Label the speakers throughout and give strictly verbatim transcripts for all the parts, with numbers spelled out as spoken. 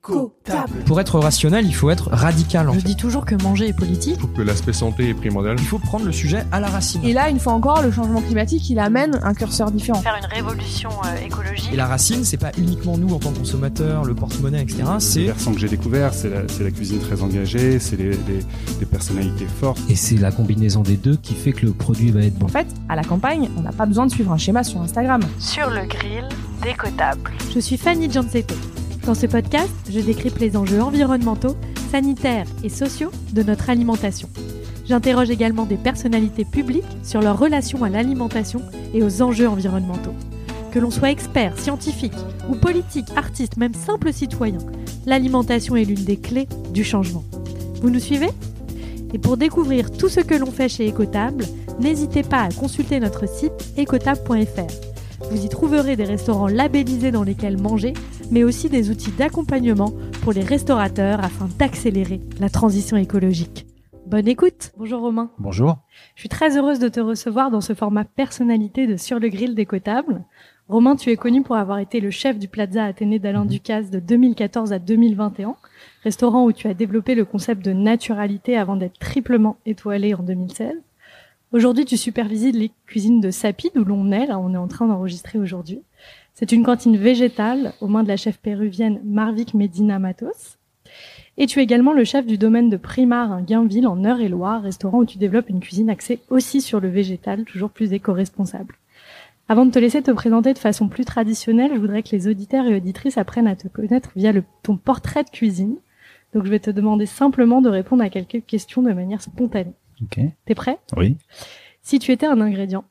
Speaker 1: Écotable.
Speaker 2: Pour être rationnel, il faut être radical. En
Speaker 3: Je
Speaker 2: fait.
Speaker 3: dis toujours que manger est politique.
Speaker 4: Je trouve que l'aspect santé est primordial.
Speaker 2: Il faut prendre le sujet à la racine.
Speaker 5: Et là, une fois encore, le changement climatique, il amène un curseur différent.
Speaker 3: Faire une révolution euh, écologique.
Speaker 2: Et la racine, c'est pas uniquement nous en tant que consommateurs, le porte-monnaie, et cetera. C'est
Speaker 4: Le versant que j'ai découvert, c'est la, c'est la cuisine très engagée, c'est les, les, les personnalités fortes.
Speaker 6: Et c'est la combinaison des deux qui fait que le produit va être bon.
Speaker 5: En fait, à la campagne, on n'a pas besoin de suivre un schéma sur Instagram.
Speaker 3: Sur le grill d'Écotable.
Speaker 7: Je suis Fanny Gianzetto. Dans ce podcast, je décrypte les enjeux environnementaux, sanitaires et sociaux de notre alimentation. J'interroge également des personnalités publiques sur leur relation à l'alimentation et aux enjeux environnementaux. Que l'on soit expert, scientifique ou politique, artiste, même simple citoyen, l'alimentation est l'une des clés du changement. Vous nous suivez ? Et pour découvrir tout ce que l'on fait chez Écotable, n'hésitez pas à consulter notre site écotable point f r. Vous y trouverez des restaurants labellisés dans lesquels manger, mais aussi des outils d'accompagnement pour les restaurateurs afin d'accélérer la transition écologique. Bonne écoute. Bonjour Romain.
Speaker 6: Bonjour.
Speaker 7: Je suis très heureuse de te recevoir dans ce format personnalité de Sur le grill d'Écotable. Romain, tu es connu pour avoir été le chef du Plaza Athénée d'Alain Ducasse de deux mille quatorze à deux mille vingt et un, restaurant où tu as développé le concept de naturalité avant d'être triplement étoilé en deux mille seize. Aujourd'hui, tu supervises les cuisines de Sapide, où l'on est, là, on est en train d'enregistrer aujourd'hui. C'est une cantine végétale aux mains de la chef péruvienne Marvic Medina Matos. Et tu es également le chef du domaine de Primar à Gainville, en Eure-et-Loire, restaurant où tu développes une cuisine axée aussi sur le végétal, toujours plus éco-responsable. Avant de te laisser te présenter de façon plus traditionnelle, je voudrais que les auditeurs et auditrices apprennent à te connaître via le, ton portrait de cuisine. Donc je vais te demander simplement de répondre à quelques questions de manière spontanée.
Speaker 6: Ok.
Speaker 7: T'es prêt ?
Speaker 6: Oui.
Speaker 7: Si tu étais un ingrédient,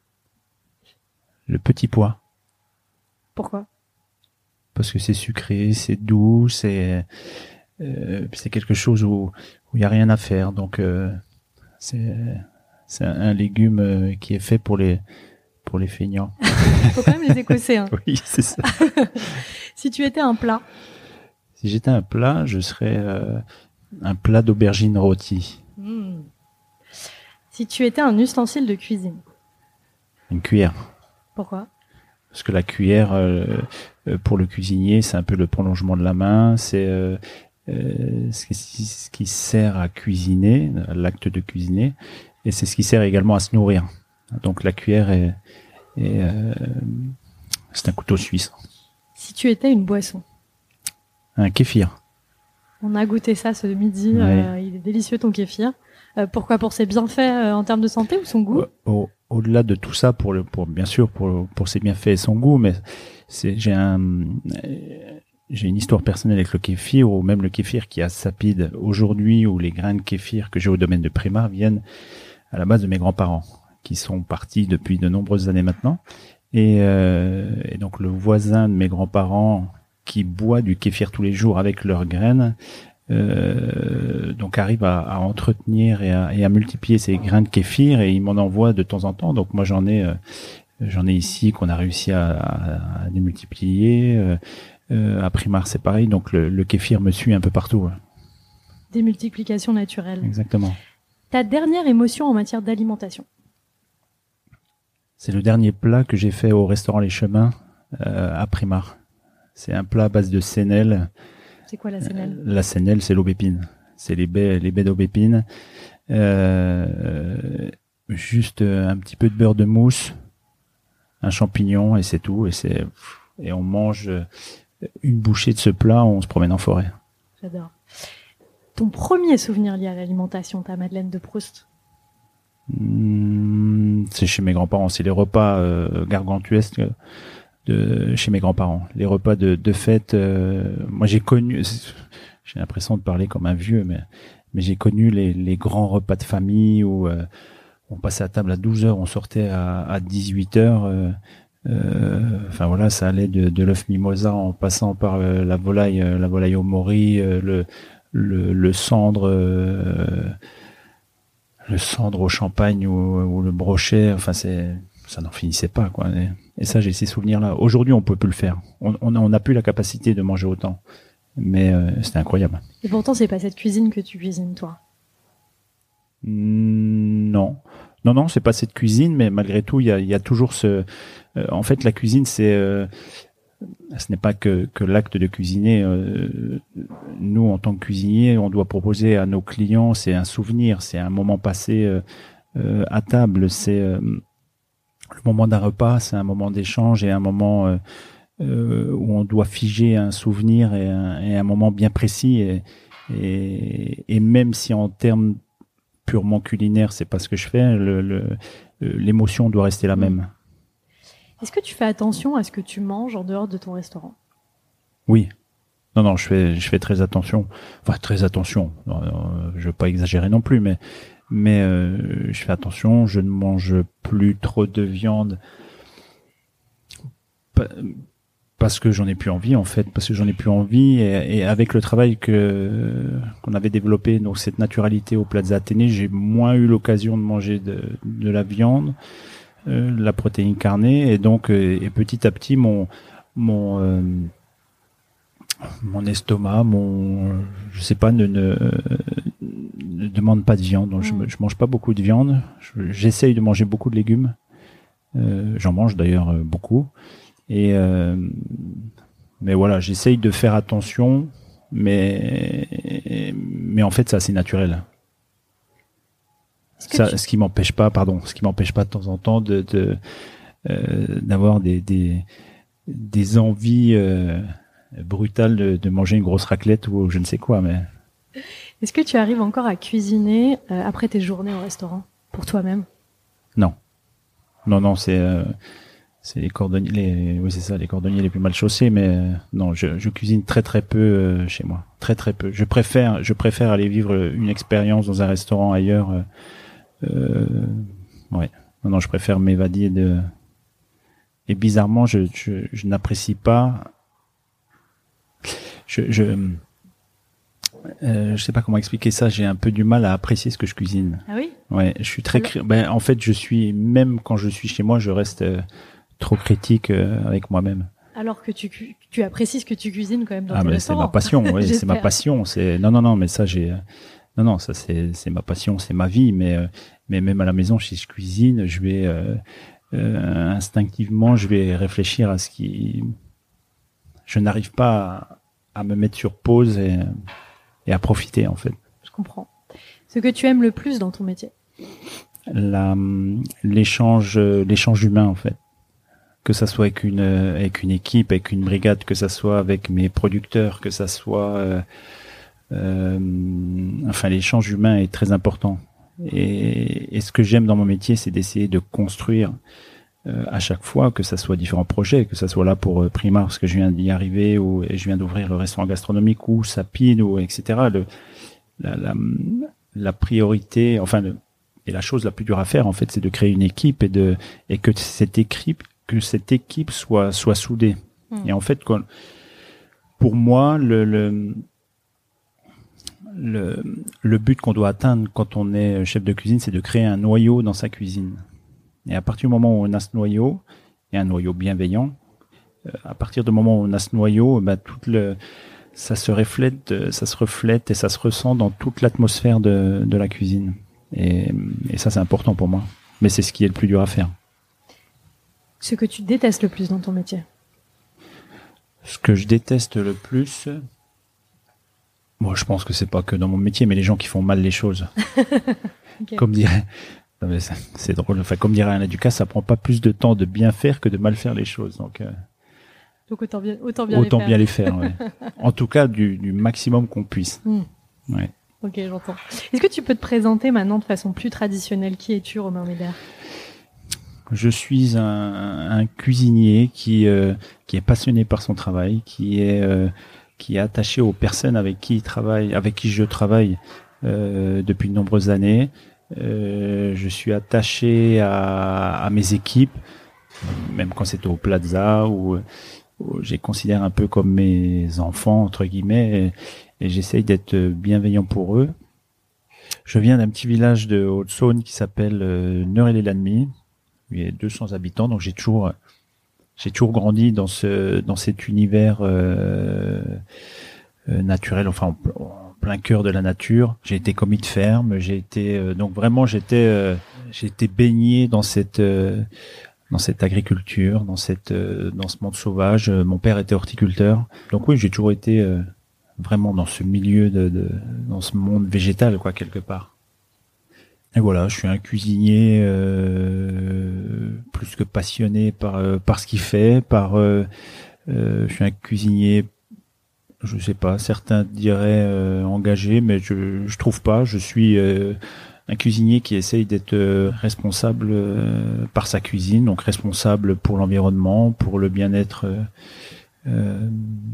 Speaker 6: Le petit pois.
Speaker 7: pourquoi ?
Speaker 6: Parce que c'est sucré, c'est doux, c'est euh, c'est quelque chose où où il y a rien à faire. Donc euh, c'est c'est un, un légume euh, qui est fait pour les pour les feignants.
Speaker 7: Faut quand même les écosser. Hein.
Speaker 6: Oui, c'est ça.
Speaker 7: Si tu étais un plat,
Speaker 6: Si j'étais un plat, je serais euh, un plat d'aubergine rôtie.
Speaker 7: hmm. Si tu étais un ustensile de cuisine,
Speaker 6: Une cuillère.
Speaker 7: pourquoi ?
Speaker 6: Parce que la cuillère, euh, euh, pour le cuisinier, c'est un peu le prolongement de la main. C'est euh, euh, ce, qui, ce qui sert à cuisiner, à l'acte de cuisiner. Et c'est ce qui sert également à se nourrir. Donc la cuillère est, est euh, c'est un couteau suisse.
Speaker 7: Si tu étais une boisson,
Speaker 6: Un kéfir.
Speaker 7: on a goûté ça ce midi,
Speaker 6: Ouais.
Speaker 7: euh, il est délicieux ton kéfir. Euh, pourquoi ? Pour ses bienfaits euh, en termes de santé ou son goût ?
Speaker 6: Au, au, au-delà de tout ça, pour le, pour bien sûr pour pour ses bienfaits et son goût, mais c'est j'ai un euh, j'ai une histoire personnelle avec le kéfir, ou même le kéfir qui a Sapide aujourd'hui, où les grains de kéfir que j'ai au domaine de Primar viennent à la base de mes grands-parents, qui sont partis depuis de nombreuses années maintenant, et, euh, et donc le voisin de mes grands-parents qui boit du kéfir tous les jours avec leurs graines. Euh, donc arrive à, à entretenir et à, et à multiplier ces grains de kéfir, et il m'en envoie de temps en temps. Donc moi j'en ai euh, j'en ai ici qu'on a réussi à, à, à démultiplier. Euh, euh, à Primar c'est pareil, donc le, le kéfir me suit un peu partout. Ouais.
Speaker 7: Démultiplication naturelle.
Speaker 6: Exactement.
Speaker 7: Ta dernière émotion en matière d'alimentation ?
Speaker 6: C'est le dernier plat que j'ai fait au restaurant Les Chemins euh, à Primar. C'est un plat à base de sénelle.
Speaker 7: C'est quoi la sénelle ?
Speaker 6: La sénelle, c'est l'aubépine. C'est les baies, les baies d'aubépine. Euh, juste un petit peu de beurre de mousse, un champignon, et c'est tout. Et c'est, et on mange une bouchée de ce plat, on se promène en forêt.
Speaker 7: J'adore. Ton premier souvenir lié à l'alimentation, ta Madeleine de Proust ?
Speaker 6: Mmh, c'est chez mes grands-parents. C'est les repas euh, gargantuesques de chez mes grands-parents. Les repas de, de fête. Euh, moi, j'ai connu. J'ai l'impression de parler comme un vieux, mais mais j'ai connu les, les grands repas de famille où euh, on passait à table à douze heures, on sortait à, à dix-huit heures. Euh, euh, enfin voilà, ça allait de, de l'œuf mimosa en passant par euh, la volaille, euh, la volaille au mori, euh, le, le le cendre. Euh, le cendre au champagne ou, ou le brochet, enfin c'est, ça n'en finissait pas quoi. Et, et ça, j'ai ces souvenirs-là. Aujourd'hui, on peut plus le faire. On on on n'a plus la capacité de manger autant, mais euh, c'était incroyable.
Speaker 7: Et pourtant, c'est pas cette cuisine que tu cuisines, toi.
Speaker 6: Mmh, non, non, non, c'est pas cette cuisine, mais malgré tout, il y a il y a toujours ce. Euh, en fait, la cuisine, c'est euh, ce n'est pas que, que l'acte de cuisiner. Euh, nous, en tant que cuisiniers, on doit proposer à nos clients, c'est un souvenir, c'est un moment passé euh, euh, à table, c'est euh, le moment d'un repas, c'est un moment d'échange et un moment euh, euh, où on doit figer un souvenir et un, et un moment bien précis. Et, et, et même si en termes purement culinaires, c'est pas ce que je fais, le, le, l'émotion doit rester la même.
Speaker 7: Est-ce que tu fais attention à ce que tu manges en dehors de ton restaurant ?
Speaker 6: Oui. Non, non, je fais, je fais très attention. Enfin, très attention. Non, non, je veux pas exagérer non plus, mais, mais euh, je fais attention. Je ne mange plus trop de viande parce que j'en ai plus envie, en fait, parce que j'en ai plus envie. Et, et avec le travail que qu'on avait développé, donc cette naturalité au Plaza Athénée, j'ai moins eu l'occasion de manger de, de la viande. Euh, la protéine carnée et donc euh, et petit à petit mon mon euh, mon estomac mon je sais pas ne ne, ne demande pas de viande, donc mmh. je, je mange pas beaucoup de viande, je, j'essaye de manger beaucoup de légumes, euh, j'en mange d'ailleurs euh, beaucoup et euh, mais voilà, j'essaye de faire attention, mais mais en fait c'est assez naturel. Ça, tu... ce qui m'empêche pas, pardon, ce qui m'empêche pas de temps en temps de, de euh, d'avoir des des des envies euh, brutales de, de manger une grosse raclette ou je ne sais quoi. Mais
Speaker 7: est-ce que tu arrives encore à cuisiner euh, après tes journées au restaurant pour toi-même ?
Speaker 6: Non, non, non, c'est euh, c'est les cordonniers, les, oui c'est ça, les cordonniers les plus mal chaussés. Mais euh, non, je, je cuisine très très peu euh, chez moi, très très peu. Je préfère je préfère aller vivre une expérience dans un restaurant ailleurs. Euh, Euh, ouais. Non, non, je préfère m'évader de. Et bizarrement, je, je, je n'apprécie pas. Je, je, euh, je sais pas comment expliquer ça. J'ai un peu du mal à apprécier ce que je cuisine.
Speaker 7: Ah oui.
Speaker 6: Ouais, je suis très. Alors... Ben, en fait, je suis même quand je suis chez moi, je reste euh, trop critique euh, avec moi-même.
Speaker 7: Alors que tu tu apprécies ce que tu cuisines quand même dans
Speaker 6: ah,
Speaker 7: tes
Speaker 6: mais
Speaker 7: restaurants.
Speaker 6: C'est ma passion. Ouais, c'est ma passion. C'est non, non, non. Mais ça, j'ai. Non, non, ça c'est c'est ma passion, c'est ma vie, mais euh, mais même à la maison, si je cuisine, je vais euh, euh, instinctivement, je vais réfléchir à ce qui, je n'arrive pas à, à me mettre sur pause et et à profiter en fait.
Speaker 7: Je comprends. Ce que tu aimes le plus dans ton métier ?
Speaker 6: La l'échange l'échange humain en fait. Que ça soit avec une avec une équipe, avec une brigade, que ça soit avec mes producteurs, que ça soit euh, Euh, enfin, l'échange humain est très important. Et, et ce que j'aime dans mon métier, c'est d'essayer de construire euh, à chaque fois, que ça soit différents projets, que ça soit là pour euh, Primar, parce que je viens d'y arriver, ou et je viens d'ouvrir le restaurant gastronomique, ou Sapine, ou et cetera. Le, la, la, la priorité, enfin, le, et la chose la plus dure à faire, en fait, c'est de créer une équipe et de et que cette équipe, que cette équipe soit soit soudée. Mmh. Et en fait, quand, pour moi, le, le Le, le but qu'on doit atteindre quand on est chef de cuisine, c'est de créer un noyau dans sa cuisine. Et à partir du moment où on a ce noyau, et un noyau bienveillant, euh, à partir du moment où on a ce noyau, bah, tout le, ça se reflète, ça se reflète et ça se ressent dans toute l'atmosphère de, de la cuisine. Et, et ça, c'est important pour moi. Mais c'est ce qui est le plus dur à faire.
Speaker 7: Ce que tu détestes le plus dans ton métier ?
Speaker 6: Ce que je déteste le plus... Moi, je pense que c'est pas que dans mon métier, mais les gens qui font mal les choses. Okay. Comme dirait, non mais c'est, c'est drôle. Enfin, comme dirait Alain Ducasse, ça prend pas plus de temps de bien faire que de mal faire les choses. Donc, euh,
Speaker 7: donc autant bien, autant bien
Speaker 6: autant
Speaker 7: les faire.
Speaker 6: bien les faire. Ouais. En tout cas, du, du maximum qu'on puisse. Mm. Ouais.
Speaker 7: Ok, j'entends. Est-ce que tu peux te présenter maintenant de façon plus traditionnelle ? Qui es-tu, Romain Médère ?
Speaker 6: Je suis un, un cuisinier qui euh, qui est passionné par son travail, qui est euh, qui est attaché aux personnes avec qui il travaille, avec qui je travaille euh, depuis de nombreuses années. Euh, je suis attaché à, à mes équipes, même quand c'était au Plaza, où, où j'ai considéré un peu comme mes enfants entre guillemets, et, et j'essaye d'être bienveillant pour eux. Je viens d'un petit village de Haute-Saône qui s'appelle euh, Neurel-et-Lanemy. Il y a deux cents habitants, donc j'ai toujours J'ai toujours grandi dans ce dans cet univers euh, euh, naturel, enfin en, en plein cœur de la nature. J'ai été commis de ferme, j'ai été euh, donc vraiment j'étais euh, j'ai été baigné dans cette euh, dans cette agriculture, dans cette, euh, dans ce monde sauvage. Mon père était horticulteur, donc oui, j'ai toujours été euh, vraiment dans ce milieu de, de, dans ce monde végétal, quoi, quelque part. Et voilà, je suis un cuisinier euh, plus que passionné par euh, par ce qu'il fait, par euh, euh, je suis un cuisinier, je sais pas, certains diraient euh, engagé, mais je je trouve pas. Je suis euh, un cuisinier qui essaye d'être euh, responsable euh, par sa cuisine, donc responsable pour l'environnement, pour le bien-être euh, euh,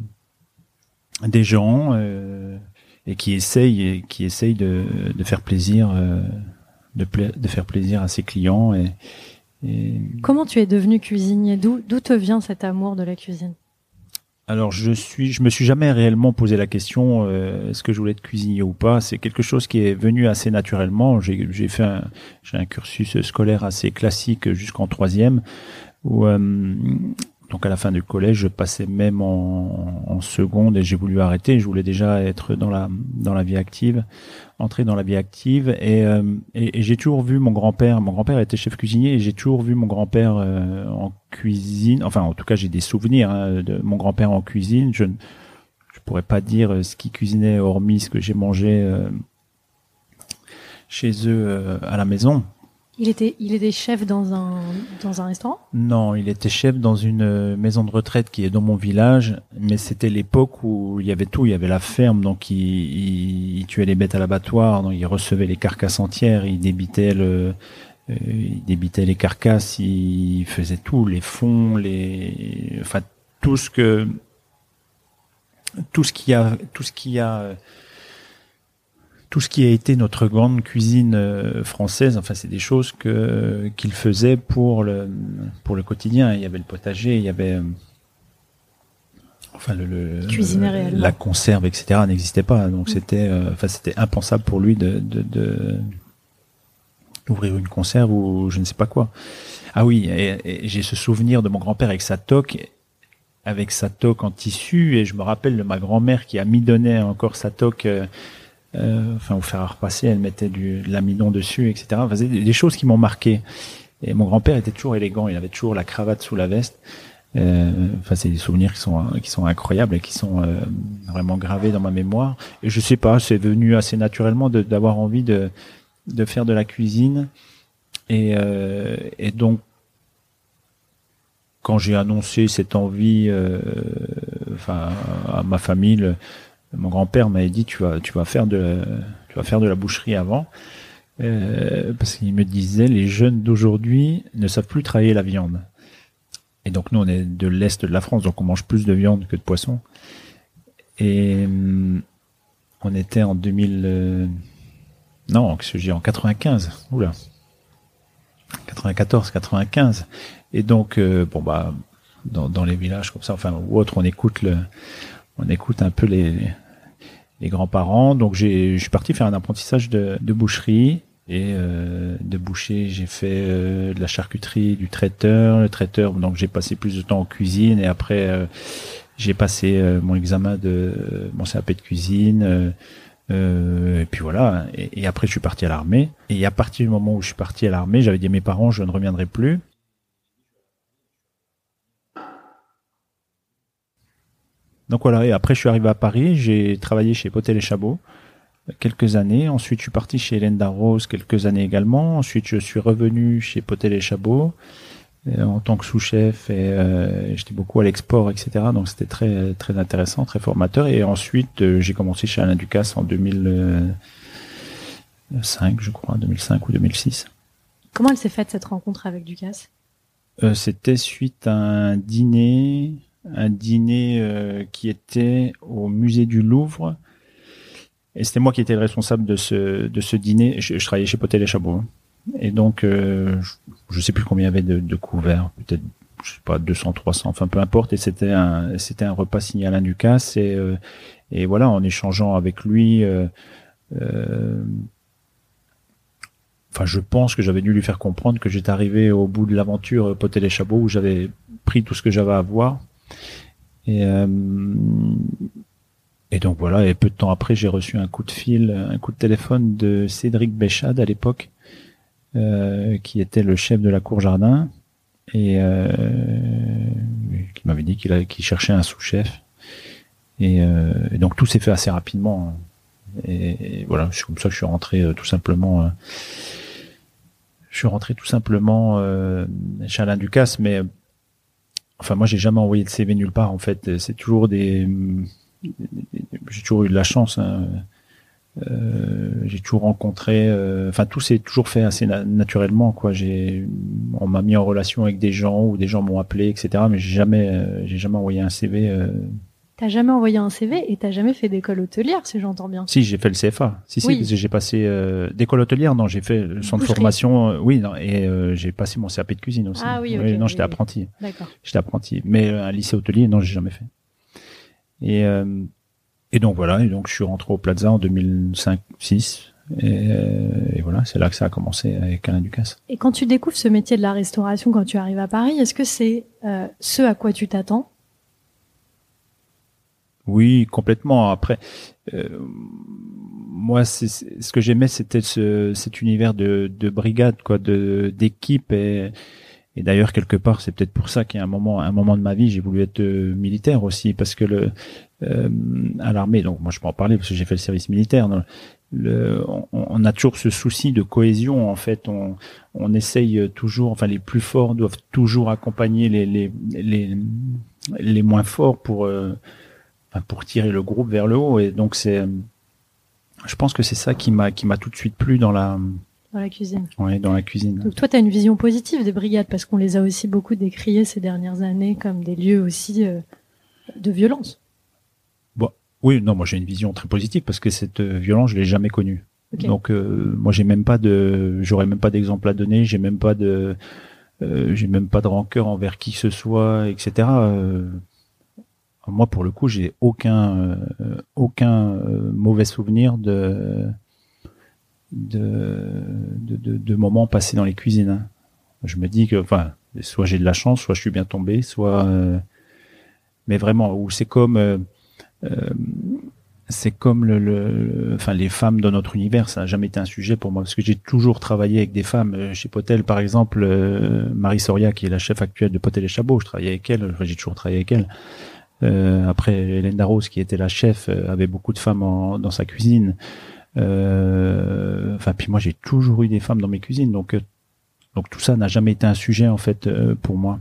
Speaker 6: des gens, euh, et qui essaye, qui essaye de, de faire plaisir, euh, de, pla- de faire plaisir à ses clients. Et, et...
Speaker 7: Comment tu es devenu cuisinier? D'où, d'où te vient cet amour de la cuisine?
Speaker 6: Alors je suis, je me suis jamais réellement posé la question euh, est-ce que je voulais être cuisinier ou pas. C'est quelque chose qui est venu assez naturellement. J'ai, j'ai fait un, j'ai un cursus scolaire assez classique jusqu'en troisième, où euh, donc à la fin du collège, je passais même en, en seconde et j'ai voulu arrêter. Je voulais déjà être dans la dans la vie active, entrer dans la vie active et euh, et, et j'ai toujours vu mon grand-père. Mon grand-père était chef cuisinier et j'ai toujours vu mon grand-père euh, en cuisine. Enfin, en tout cas, j'ai des souvenirs hein, de mon grand-père en cuisine. Je ne je pourrais pas dire ce qu'il cuisinait hormis ce que j'ai mangé euh, chez eux euh, à la maison.
Speaker 7: Il était, il était chef dans un, dans un restaurant?
Speaker 6: Non, il était chef dans une maison de retraite qui est dans mon village, mais c'était l'époque où il y avait tout, il y avait la ferme, donc il, il, il tuait les bêtes à l'abattoir, donc il recevait les carcasses entières, il débitait le, euh, il débitait les carcasses, il faisait tout, les fonds, les, enfin tout ce que, tout ce qui a, tout ce qui a Tout ce qui a été notre grande cuisine euh, française, enfin c'est des choses que qu'il faisait pour le pour le quotidien. Il y avait le potager, il y avait euh, enfin le, le
Speaker 7: Cuisiner réellement.
Speaker 6: La conserve, et cetera n'existait pas. Donc mmh. c'était euh, enfin c'était impensable pour lui de de, de d'ouvrir une conserve ou je ne sais pas quoi. Ah oui, et, et j'ai ce souvenir de mon grand-père avec sa toque. avec sa toque en tissu, et je me rappelle de ma grand-mère qui amidonnait encore sa toque. Euh, Euh, enfin au fer à repasser, elle mettait du de l'amidon dessus, et cetera. Enfin, des, des choses qui m'ont marqué. Et mon grand-père était toujours élégant, il avait toujours la cravate sous la veste. Euh, enfin, c'est des souvenirs qui sont qui sont incroyables et qui sont euh, vraiment gravés dans ma mémoire. Et je sais pas, c'est venu assez naturellement de, d'avoir envie de de faire de la cuisine. Et euh, et donc quand j'ai annoncé cette envie, euh, enfin à ma famille. Le, Mon grand-père m'avait dit tu vas tu vas faire de tu vas faire de la boucherie avant euh, parce qu'il me disait les jeunes d'aujourd'hui ne savent plus travailler la viande. Et donc nous on est de l'est de la France, donc on mange plus de viande que de poisson. Et hum, on était en deux mille euh, non, qu'est-ce que j'ai en quatre-vingt-quinze. Oula. quatre-vingt-quatorze, quatre-vingt-quinze. Et donc euh, bon bah dans dans les villages comme ça enfin ou autre on écoute le On écoute un peu les, les grands-parents. Donc j'ai, je suis parti faire un apprentissage de, de boucherie et euh, de boucher. J'ai fait euh, de la charcuterie, du traiteur. Le traiteur, donc j'ai passé plus de temps en cuisine et après euh, j'ai passé euh, mon examen de euh, mon C A P de cuisine. Euh, euh, et puis voilà. Et, et après je suis parti à l'armée. Et à partir du moment où je suis parti à l'armée, j'avais dit à mes parents je ne reviendrai plus. Donc voilà, et après je suis arrivé à Paris, j'ai travaillé chez Potel et Chabot quelques années, ensuite je suis parti chez Hélène Darroze quelques années également, ensuite je suis revenu chez Potel et Chabot euh, en tant que sous-chef et euh, j'étais beaucoup à l'export, et cetera. Donc c'était très très intéressant, très formateur. Et ensuite euh, j'ai commencé chez Alain Ducasse en deux mille cinq, je crois, deux mille cinq ou deux mille six.
Speaker 7: Comment elle s'est faite cette rencontre avec Ducasse?
Speaker 6: euh, C'était suite à un dîner... un dîner euh, qui était au musée du Louvre et c'était moi qui étais le responsable de ce de ce dîner. Je, je travaillais chez Potel et Chabot hein. Et donc euh, je, je sais plus combien il y avait de, de couverts, peut-être je sais pas deux cents, trois cents, enfin peu importe. Et c'était un c'était un repas signé Alain Ducasse et euh, et voilà, en échangeant avec lui euh, euh, enfin je pense que j'avais dû lui faire comprendre que j'étais arrivé au bout de l'aventure Potel et Chabot où j'avais pris tout ce que j'avais à voir. Et, euh, et donc voilà, et peu de temps après, j'ai reçu un coup de fil, un coup de téléphone de Cédric Béchade à l'époque, euh, qui était le chef de la Cour Jardin, et euh, qui m'avait dit qu'il, a, qu'il cherchait un sous-chef. Et, euh, et donc tout s'est fait assez rapidement. Et, et voilà, c'est comme ça que je suis rentré euh, tout simplement. Euh, je suis rentré tout simplement euh, chez Alain Ducasse, mais enfin moi j'ai jamais envoyé de C V nulle part en fait. C'est toujours des, j'ai toujours eu de la chance. Hein. Euh, j'ai toujours rencontré, euh, enfin tout s'est toujours fait assez na- naturellement quoi. J'ai, on m'a mis en relation avec des gens ou des gens m'ont appelé, et cetera. Mais j'ai jamais, euh, j'ai jamais envoyé un C V. Euh...
Speaker 7: T'as jamais envoyé un C V et t'as jamais fait d'école hôtelière, si j'entends bien.
Speaker 6: Si, j'ai fait le C F A. Si,
Speaker 7: Oui.
Speaker 6: si, parce que j'ai passé euh, d'école hôtelière. Non, j'ai fait le centre de
Speaker 7: Boucherie.
Speaker 6: formation. Euh, oui, non, et euh, j'ai passé mon C A P de cuisine aussi.
Speaker 7: Ah oui, ok,
Speaker 6: non,
Speaker 7: oui,
Speaker 6: j'étais
Speaker 7: oui.
Speaker 6: apprenti.
Speaker 7: D'accord.
Speaker 6: J'étais apprenti. Mais euh, un lycée hôtelier, non, j'ai jamais fait. Et euh, et donc voilà. Et donc je suis rentré au Plaza en deux mille cinq six. Et, euh, et voilà, c'est là que ça a commencé avec Alain Ducasse.
Speaker 7: Et quand tu découvres ce métier de la restauration quand tu arrives à Paris, est-ce que c'est euh, ce à quoi tu t'attends?
Speaker 6: Oui, complètement. Après, euh, moi, c'est, c'est, ce que j'aimais, c'était ce, cet univers de, de brigade, quoi, de d'équipe. Et, et d'ailleurs, quelque part, c'est peut-être pour ça qu'à un moment, à un moment de ma vie, j'ai voulu être euh, militaire aussi, parce que le euh, à l'armée. Donc, moi, je peux en parler parce que j'ai fait le service militaire. Non, le, on, on a toujours ce souci de cohésion. En fait, on, on essaye toujours. Enfin, les plus forts doivent toujours accompagner les les les, les moins forts pour euh, pour tirer le groupe vers le haut. Et donc c'est, je pense que c'est ça qui m'a qui m'a tout de suite plu dans la
Speaker 7: dans la cuisine.
Speaker 6: Ouais, dans la cuisine.
Speaker 7: Donc toi, tu as une vision positive des brigades parce qu'on les a aussi beaucoup décriées ces dernières années comme des lieux aussi euh, de violence.
Speaker 6: Bon, oui, non, moi j'ai une vision très positive parce que cette euh, violence, je l'ai jamais connue.
Speaker 7: Okay.
Speaker 6: Donc euh, moi j'ai même pas de, j'aurais même pas d'exemple à donner, j'ai même pas de, euh, j'ai même pas de rancœur envers qui que ce soit, et cetera. Euh, Moi, pour le coup, j'ai aucun euh, aucun euh, mauvais souvenir de de, de de de moments passés dans les cuisines. Hein. Je me dis que, enfin, soit j'ai de la chance, soit je suis bien tombé, soit. Euh, mais vraiment, où c'est comme euh, euh, c'est comme le, le, enfin, les femmes dans notre univers, ça n'a jamais été un sujet pour moi parce que j'ai toujours travaillé avec des femmes. Chez Potel, par exemple, euh, Marie Soria, qui est la chef actuelle de Potel et Chabot, je travaillais avec elle. Enfin, j'ai toujours travaillé avec elle. Euh, après, Hélène Darroze, qui était la chef, euh, avait beaucoup de femmes en, dans sa cuisine. Euh, enfin, puis moi, j'ai toujours eu des femmes dans mes cuisines, donc euh, donc tout ça n'a jamais été un sujet en fait euh, pour moi.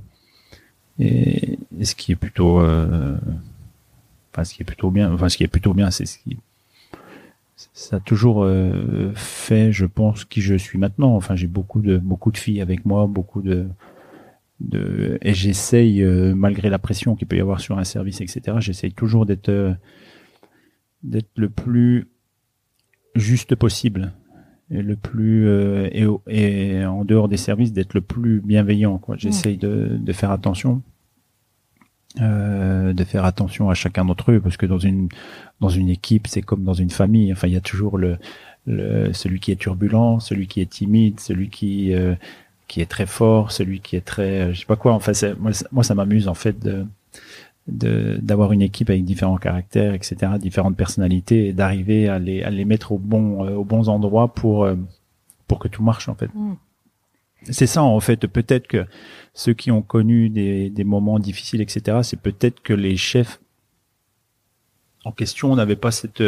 Speaker 6: Et, et ce qui est plutôt, euh, enfin, ce qui est plutôt bien, enfin, ce qui est plutôt bien, c'est ce qui, ça a toujours euh, fait, je pense, qui je suis maintenant. Enfin, j'ai beaucoup de beaucoup de filles avec moi, beaucoup de De, et j'essaye, euh, malgré la pression qu'il peut y avoir sur un service, et cetera, j'essaye toujours d'être euh, d'être le plus juste possible et le plus euh, et, et en dehors des services d'être le plus bienveillant. Quoi. J'essaye de, de faire attention, euh, de faire attention à chacun d'entre eux, parce que dans une dans une équipe, c'est comme dans une famille. Enfin, il y a toujours le, le celui qui est turbulent, celui qui est timide, celui qui euh, qui est très fort, celui qui est très, je sais pas quoi. En fait, c'est, moi, moi, ça m'amuse en fait de, de d'avoir une équipe avec différents caractères, et cetera, différentes personnalités, et d'arriver à les à les mettre au bon euh, aux bons endroits pour euh, pour que tout marche en fait. Mm. C'est ça en fait. Peut-être que ceux qui ont connu des des moments difficiles, et cetera, c'est peut-être que les chefs en question n'avaient pas cette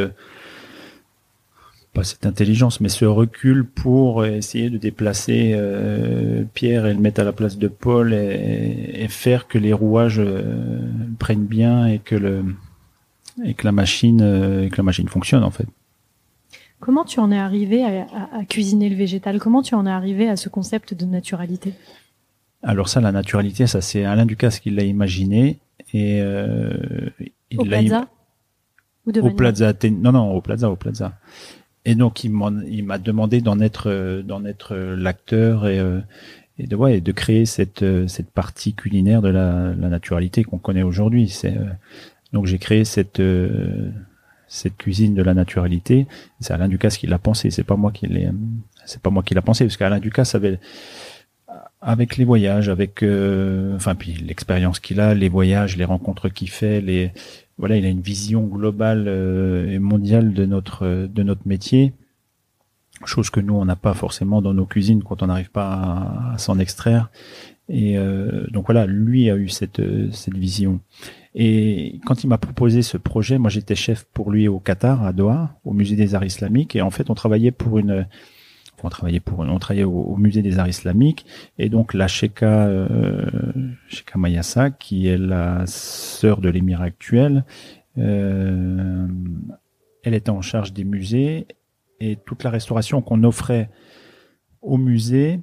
Speaker 6: pas cette intelligence, mais ce recul pour essayer de déplacer euh, Pierre et le mettre à la place de Paul et, et faire que les rouages euh, prennent bien et que le et que la machine euh, et que la machine fonctionne en fait.
Speaker 7: Comment tu en es arrivé à, à, à cuisiner le végétal? Comment tu en es arrivé à ce concept de naturalité?
Speaker 6: Alors ça, la naturalité, ça c'est Alain Ducasse qui l'a imaginé et euh, il
Speaker 7: au
Speaker 6: l'a
Speaker 7: Plaza
Speaker 6: im...
Speaker 7: ou de
Speaker 6: au Plaza Athénée. Non non, au Plaza, au Plaza. Et donc il m'a, il m'a demandé d'en être euh, d'en être euh, l'acteur et euh, et de ouais, de créer cette euh, cette partie culinaire de la, la naturalité qu'on connaît aujourd'hui. C'est euh, donc j'ai créé cette euh, cette cuisine de la naturalité. C'est Alain Ducasse qui l'a pensé. C'est pas moi qui l'ai. C'est pas moi qui l'a pensé parce qu'Alain Ducasse avait avec les voyages, avec euh, enfin puis l'expérience qu'il a, les voyages, les rencontres qu'il fait, les voilà, il a une vision globale euh, et mondiale de notre euh, de notre métier, chose que nous on n'a pas forcément dans nos cuisines quand on n'arrive pas à, à s'en extraire. Et euh, donc voilà, lui a eu cette cette vision. Et quand il m'a proposé ce projet, moi j'étais chef pour lui au Qatar, à Doha, au musée des arts islamiques. Et en fait, on travaillait pour une, on travaillait pour, on travaillait au, au musée des arts islamiques. Et donc la Sheikha, euh, Sheikha Mayassa, qui est la sœur de l'émir actuel, euh, elle était en charge des musées et toute la restauration qu'on offrait au musée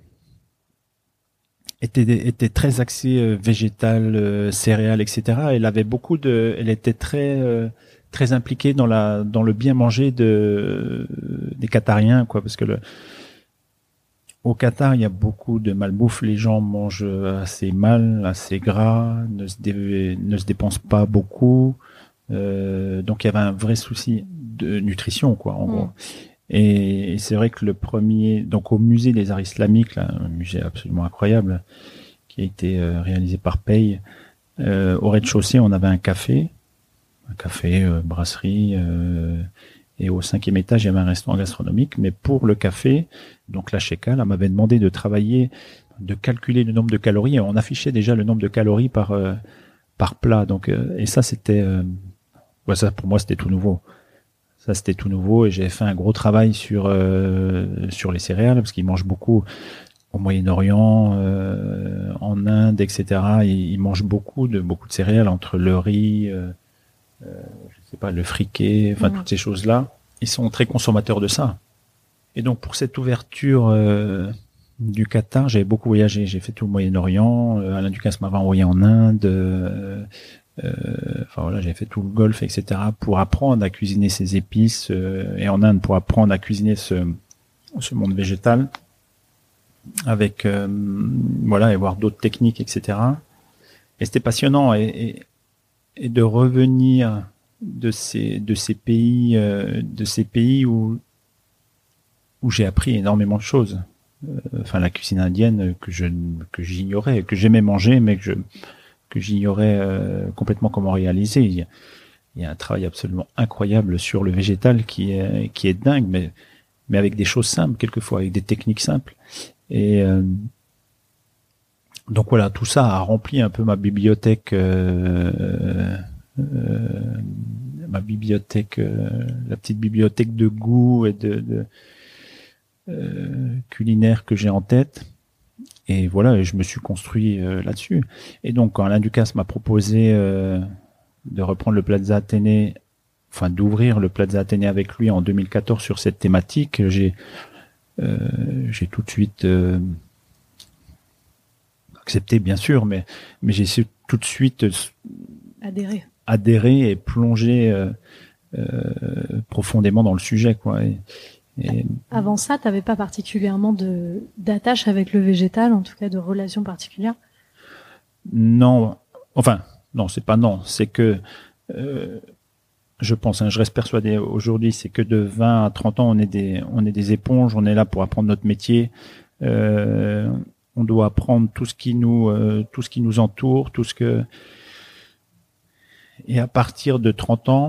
Speaker 6: était était très axée euh, végétale, euh, céréales, et cetera. Elle avait beaucoup de, elle était très euh, très impliquée dans la dans le bien manger de des Qatariens, quoi, parce que le au Qatar il y a beaucoup de malbouffe, les gens mangent assez mal, assez gras, ne se dé, ne se dépensent pas beaucoup, euh, donc il y avait un vrai souci de nutrition, quoi, en mmh. gros. Et, et c'est vrai que le premier, donc au musée des arts islamiques, là, un musée absolument incroyable, qui a été euh, réalisé par Paye, euh, au rez-de-chaussée, on avait un café, un café, euh, brasserie, euh, et au cinquième étage, il y avait un restaurant gastronomique. Mais pour le café, donc la Sheikha, là, m'avait demandé de travailler, de calculer le nombre de calories, et on affichait déjà le nombre de calories par euh, par plat. Donc, euh, et ça, c'était, euh, ouais, ça pour moi, c'était tout nouveau. Ça, c'était tout nouveau et j'ai fait un gros travail sur euh, sur les céréales parce qu'ils mangent beaucoup au Moyen-Orient, euh, en Inde, et cetera. Ils, ils mangent beaucoup de beaucoup de céréales, entre le riz, euh, euh, je sais pas, le friquet, enfin mmh. toutes ces choses-là. Ils sont très consommateurs de ça. Et donc pour cette ouverture euh, du Qatar, j'avais beaucoup voyagé. J'ai fait tout le Moyen-Orient. Euh, Alain Ducasse m'avait envoyé en Inde. Euh, Euh, enfin voilà, j'ai fait tout le Golfe, et cetera pour apprendre à cuisiner ces épices, euh, et en Inde pour apprendre à cuisiner ce ce monde végétal, avec euh, voilà, et voir d'autres techniques, et cetera. Et c'était passionnant, et, et, et de revenir de ces de ces pays euh, de ces pays où où j'ai appris énormément de choses. Euh, enfin la cuisine indienne que je que j'ignorais, que j'aimais manger, mais que je que j'ignorais euh, complètement comment réaliser. Il y, a, il y a un travail absolument incroyable sur le végétal qui est qui est dingue, mais mais avec des choses simples quelquefois, avec des techniques simples. Et euh, donc voilà, tout ça a rempli un peu ma bibliothèque, euh, euh, ma bibliothèque, euh, la petite bibliothèque de goût et de, de euh, culinaire que j'ai en tête. Et voilà, je me suis construit euh, là-dessus. Et donc, quand Alain Ducasse m'a proposé euh, de reprendre le Plaza Athénée, enfin d'ouvrir le Plaza Athénée avec lui en deux mille quatorze sur cette thématique, j'ai euh, j'ai tout de suite euh, accepté, bien sûr, mais mais j'ai tout de suite euh,
Speaker 7: adhéré,
Speaker 6: adhéré et plongé euh, euh, profondément dans le sujet, quoi. Et, Et...
Speaker 7: Avant ça, tu n'avais pas particulièrement de d'attache avec le végétal, en tout cas de relation particulière?
Speaker 6: Non, enfin, non, c'est pas non, c'est que euh, je pense, hein, je reste persuadé aujourd'hui, c'est que de vingt à trente ans, on est des on est des éponges, on est là pour apprendre notre métier. Euh, on doit apprendre tout ce qui nous euh, tout ce qui nous entoure, tout ce que et à partir de trente ans,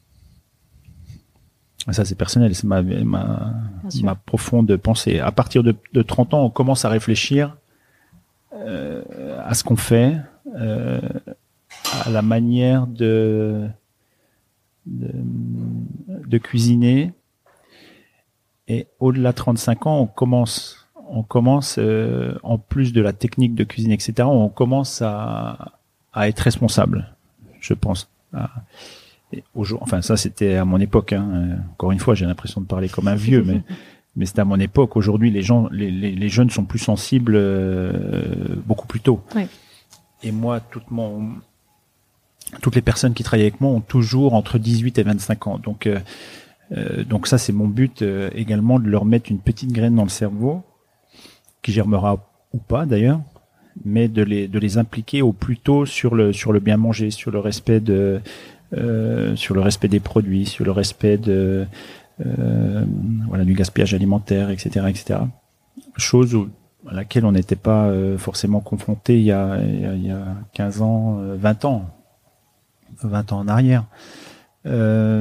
Speaker 6: ça c'est personnel, c'est ma ma, ma profonde pensée. À partir de, de trente ans, on commence à réfléchir euh, à ce qu'on fait, euh, à la manière de, de de cuisiner. Et au-delà de trente-cinq ans, on commence, on commence euh, en plus de la technique de cuisine, et cetera. On commence à à être responsable, je pense. À, Et enfin, ça, c'était à mon époque. Hein. Encore une fois, j'ai l'impression de parler comme un vieux, mais mais c'était à mon époque. Aujourd'hui, les gens, les, les, les jeunes sont plus sensibles euh, beaucoup plus tôt.
Speaker 7: Oui.
Speaker 6: Et moi, toute mon, toutes les personnes qui travaillent avec moi ont toujours entre dix-huit et vingt-cinq ans. Donc, euh, euh, donc ça, c'est mon but euh, également, de leur mettre une petite graine dans le cerveau, qui germera ou pas d'ailleurs, mais de les de les impliquer au plus tôt sur le sur le bien manger, sur le respect de Euh, sur le respect des produits, sur le respect de euh, voilà du gaspillage alimentaire, et cetera, et cetera. Chose où, à laquelle on n'était pas euh, forcément confronté il y a il y a, il y a quinze ans, euh, vingt ans, vingt ans en arrière. Euh,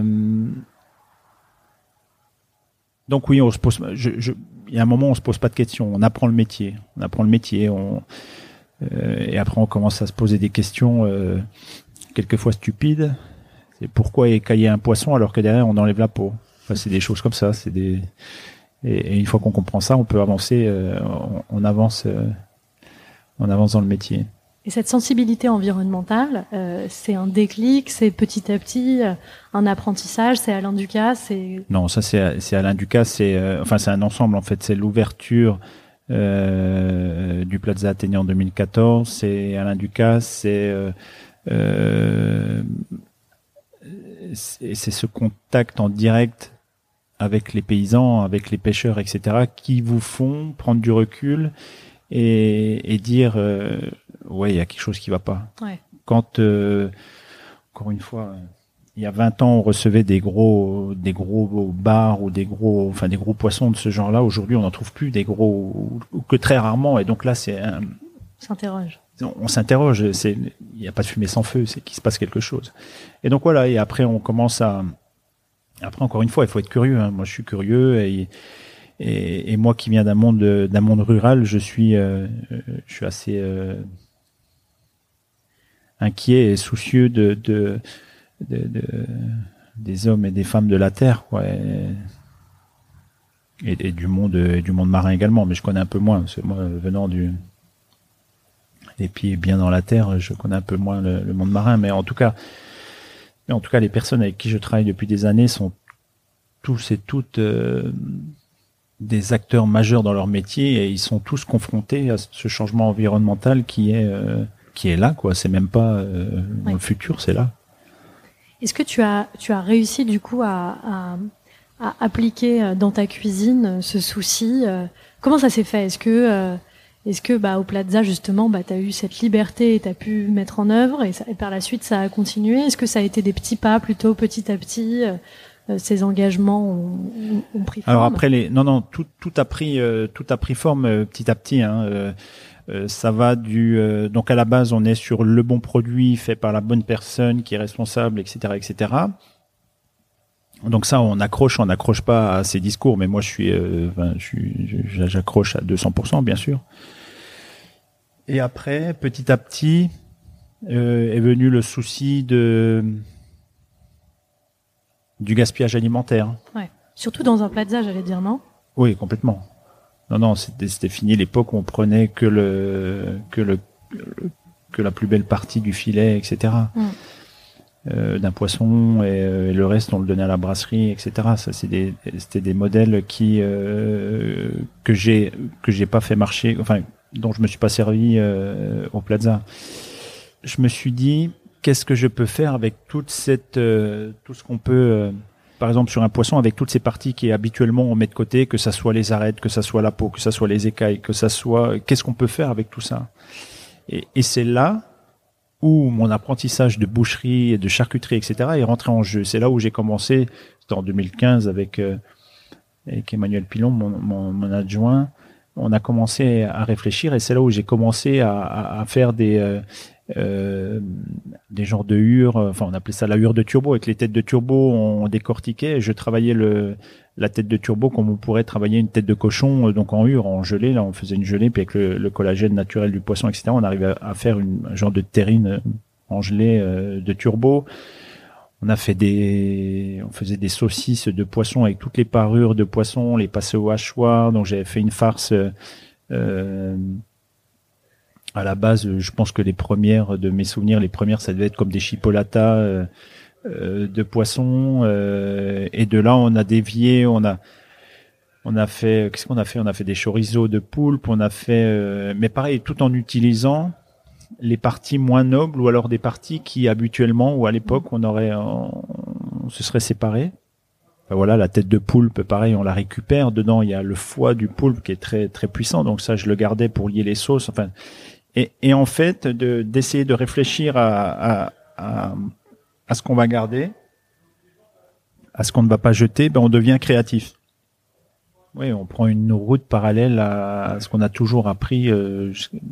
Speaker 6: donc oui, on se pose. Je, je, il y a un moment, on se pose pas de questions. On apprend le métier. On apprend le métier. On Euh, et après, on commence à se poser des questions, euh, quelquefois stupides. C'est pourquoi écailler un poisson alors que derrière on enlève la peau. Enfin, c'est des choses comme ça. C'est des et, et une fois qu'on comprend ça, on peut avancer. Euh, on, on avance, euh, on avance dans le métier.
Speaker 7: Et cette sensibilité environnementale, euh, c'est un déclic, c'est petit à petit euh, un apprentissage, c'est Alain Ducasse, c'est...
Speaker 6: Non, ça c'est c'est Alain Ducasse, c'est euh, enfin c'est un ensemble en fait, c'est l'ouverture euh, du Plaza Athénée en deux mille quatorze, c'est Alain Ducasse, c'est euh, euh, c'est, c'est ce contact en direct avec les paysans, avec les pêcheurs, et cetera, qui vous font prendre du recul et, et dire euh, ouais, il y a quelque chose qui va pas.
Speaker 7: Ouais.
Speaker 6: Quand euh, encore une fois, il y a vingt ans, on recevait des gros, des gros bars ou des gros, enfin des gros poissons de ce genre-là. Aujourd'hui, on n'en trouve plus des gros, ou, ou que très rarement. Et donc là, c'est un,
Speaker 7: On s'interroge.
Speaker 6: On, on s'interroge. C'est, il n'y a pas de fumée sans feu. C'est qu'il se passe quelque chose. Et donc voilà. Et après, on commence à. Après, encore une fois, il faut être curieux. Hein. Moi, je suis curieux et. Et, et moi qui viens d'un monde d'un monde rural, je suis euh, je suis assez euh, inquiet et soucieux de, de, de, de des hommes et des femmes de la terre, quoi, et, et, et du monde et du monde marin également. Mais je connais un peu moins, parce que moi, venant du les pieds bien dans la terre, je connais un peu moins le, le monde marin. Mais en tout cas, mais en tout cas, les personnes avec qui je travaille depuis des années sont tous et toutes euh, des acteurs majeurs dans leur métier et ils sont tous confrontés à ce changement environnemental qui est euh, qui est là, quoi. C'est même pas euh, dans
Speaker 7: Oui.
Speaker 6: le futur, c'est là.
Speaker 7: Est-ce que tu as, tu as réussi du coup à, à, à appliquer dans ta cuisine ce souci? Comment ça s'est fait? Est-ce que, euh, est-ce que bah, au Plaza justement, bah, tu as eu cette liberté et tu as pu mettre en œuvre et, ça, et par la suite ça a continué? Est-ce que ça a été des petits pas plutôt petit à petit? euh, Ces engagements ont, ont pris forme?
Speaker 6: Alors après les non non tout tout a pris euh, tout a pris forme euh, petit à petit. Hein, euh, euh, ça va du euh, donc à la base on est sur le bon produit fait par la bonne personne qui est responsable, et cetera, et cetera. Donc ça on accroche, on n'accroche pas à ces discours, mais moi je suis, euh, ben, je suis je- j'accroche à deux cents pour cent bien sûr. Et après petit à petit euh, est venu le souci de du gaspillage alimentaire.
Speaker 7: Ouais. Surtout dans un Plaza, j'allais dire, non?
Speaker 6: Oui, complètement. Non, non, c'était, c'était fini l'époque où on prenait que le, que le, que la plus belle partie du filet, et cetera.
Speaker 7: Mm.
Speaker 6: Euh, d'un poisson et, euh, et le reste on le donnait à la brasserie, et cetera. Ça, c'est des, c'était des modèles qui euh, que j'ai que j'ai pas fait marcher, enfin dont je me suis pas servi euh, au Plaza. Je me suis dit qu'est-ce que je peux faire avec toute cette euh, tout ce qu'on peut euh, par exemple sur un poisson avec toutes ces parties qui habituellement on met de côté, que ça soit les arêtes, que ça soit la peau, que ça soit les écailles, que ça soit qu'est-ce qu'on peut faire avec tout ça. Et, et c'est là où mon apprentissage de boucherie et de charcuterie, et cetera est rentré en jeu. C'est là où j'ai commencé, c'était en deux mille quinze avec euh, avec Emmanuel Pilon, mon, mon, mon adjoint. On a commencé à réfléchir et c'est là où j'ai commencé à, à, à faire des euh, euh, des genres de hures, enfin on appelait ça la hure de turbo. Avec les têtes de turbo, on décortiquait et je travaillais le la tête de turbo comme on pourrait travailler une tête de cochon, donc en hure, en gelée. Là, on faisait une gelée, puis avec le, le collagène naturel du poisson, et cetera, on arrivait à, à faire une, un genre de terrine en gelée euh, de turbo. On a fait des, on faisait des saucisses de poisson avec toutes les parures de poisson, les passés au hachoir. Donc j'avais fait une farce. Euh, à la base, je pense que les premières de mes souvenirs, les premières, ça devait être comme des chipolatas euh, euh, de poisson. Euh, et de là, on a dévié, on a, on a fait, qu'est-ce qu'on a fait On a fait des chorizo de poulpe, on a fait, euh, mais pareil, tout en utilisant les parties moins nobles ou alors des parties qui habituellement ou à l'époque on aurait, on, on se serait séparés. Ben voilà, la tête de poulpe, pareil, on la récupère. Dedans, il y a le foie du poulpe qui est très très puissant, donc ça, je le gardais pour lier les sauces. Enfin, et, et en fait, de d'essayer de réfléchir à à, à, à ce qu'on va garder, à ce qu'on ne va pas jeter, ben on devient créatif. Oui, on prend une route parallèle à ce qu'on a toujours appris euh,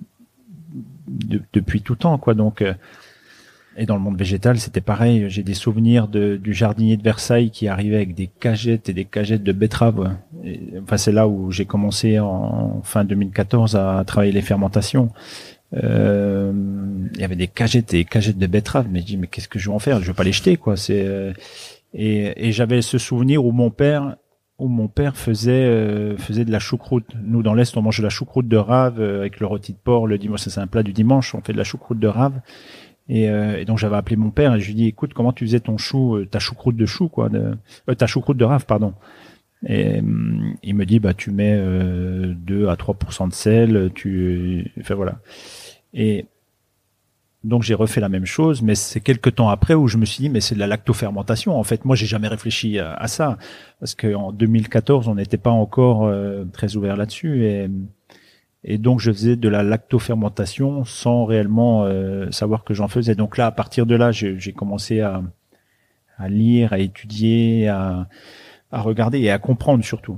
Speaker 6: de, depuis tout temps, quoi. Donc, euh, et dans le monde végétal, c'était pareil. J'ai des souvenirs de, du jardinier de Versailles qui arrivait avec des cagettes et des cagettes de betteraves. Et, enfin, c'est là où j'ai commencé en fin deux mille quatorze à travailler les fermentations. Euh, il y avait des cagettes et des cagettes de betteraves, mais je dis mais qu'est-ce que je vais en faire? Je vais pas les jeter, quoi. C'est euh, et, et j'avais ce souvenir où mon père, où mon père faisait euh, faisait de la choucroute. Nous dans l'Est, on mange de la choucroute de rave euh, avec le rôti de porc le dimanche. Ça, c'est un plat du dimanche. On fait de la choucroute de rave. Et, euh, et donc j'avais appelé mon père et je lui dis écoute, comment tu faisais ton chou, euh, ta choucroute de chou, quoi, de, euh, ta choucroute de rave, pardon. Et hum, il me dit bah tu mets euh, deux à trois pour cent de sel, tu, enfin voilà. Et donc j'ai refait la même chose, mais c'est quelques temps après où je me suis dit mais c'est de la lactofermentation. En fait, moi j'ai jamais réfléchi à, à ça parce que en deux mille quatorze on n'était pas encore euh, très ouvert là-dessus et et donc je faisais de la lactofermentation sans réellement euh, savoir que j'en faisais. Donc là à partir de là j'ai, j'ai commencé à à lire, à étudier, à à regarder et à comprendre surtout.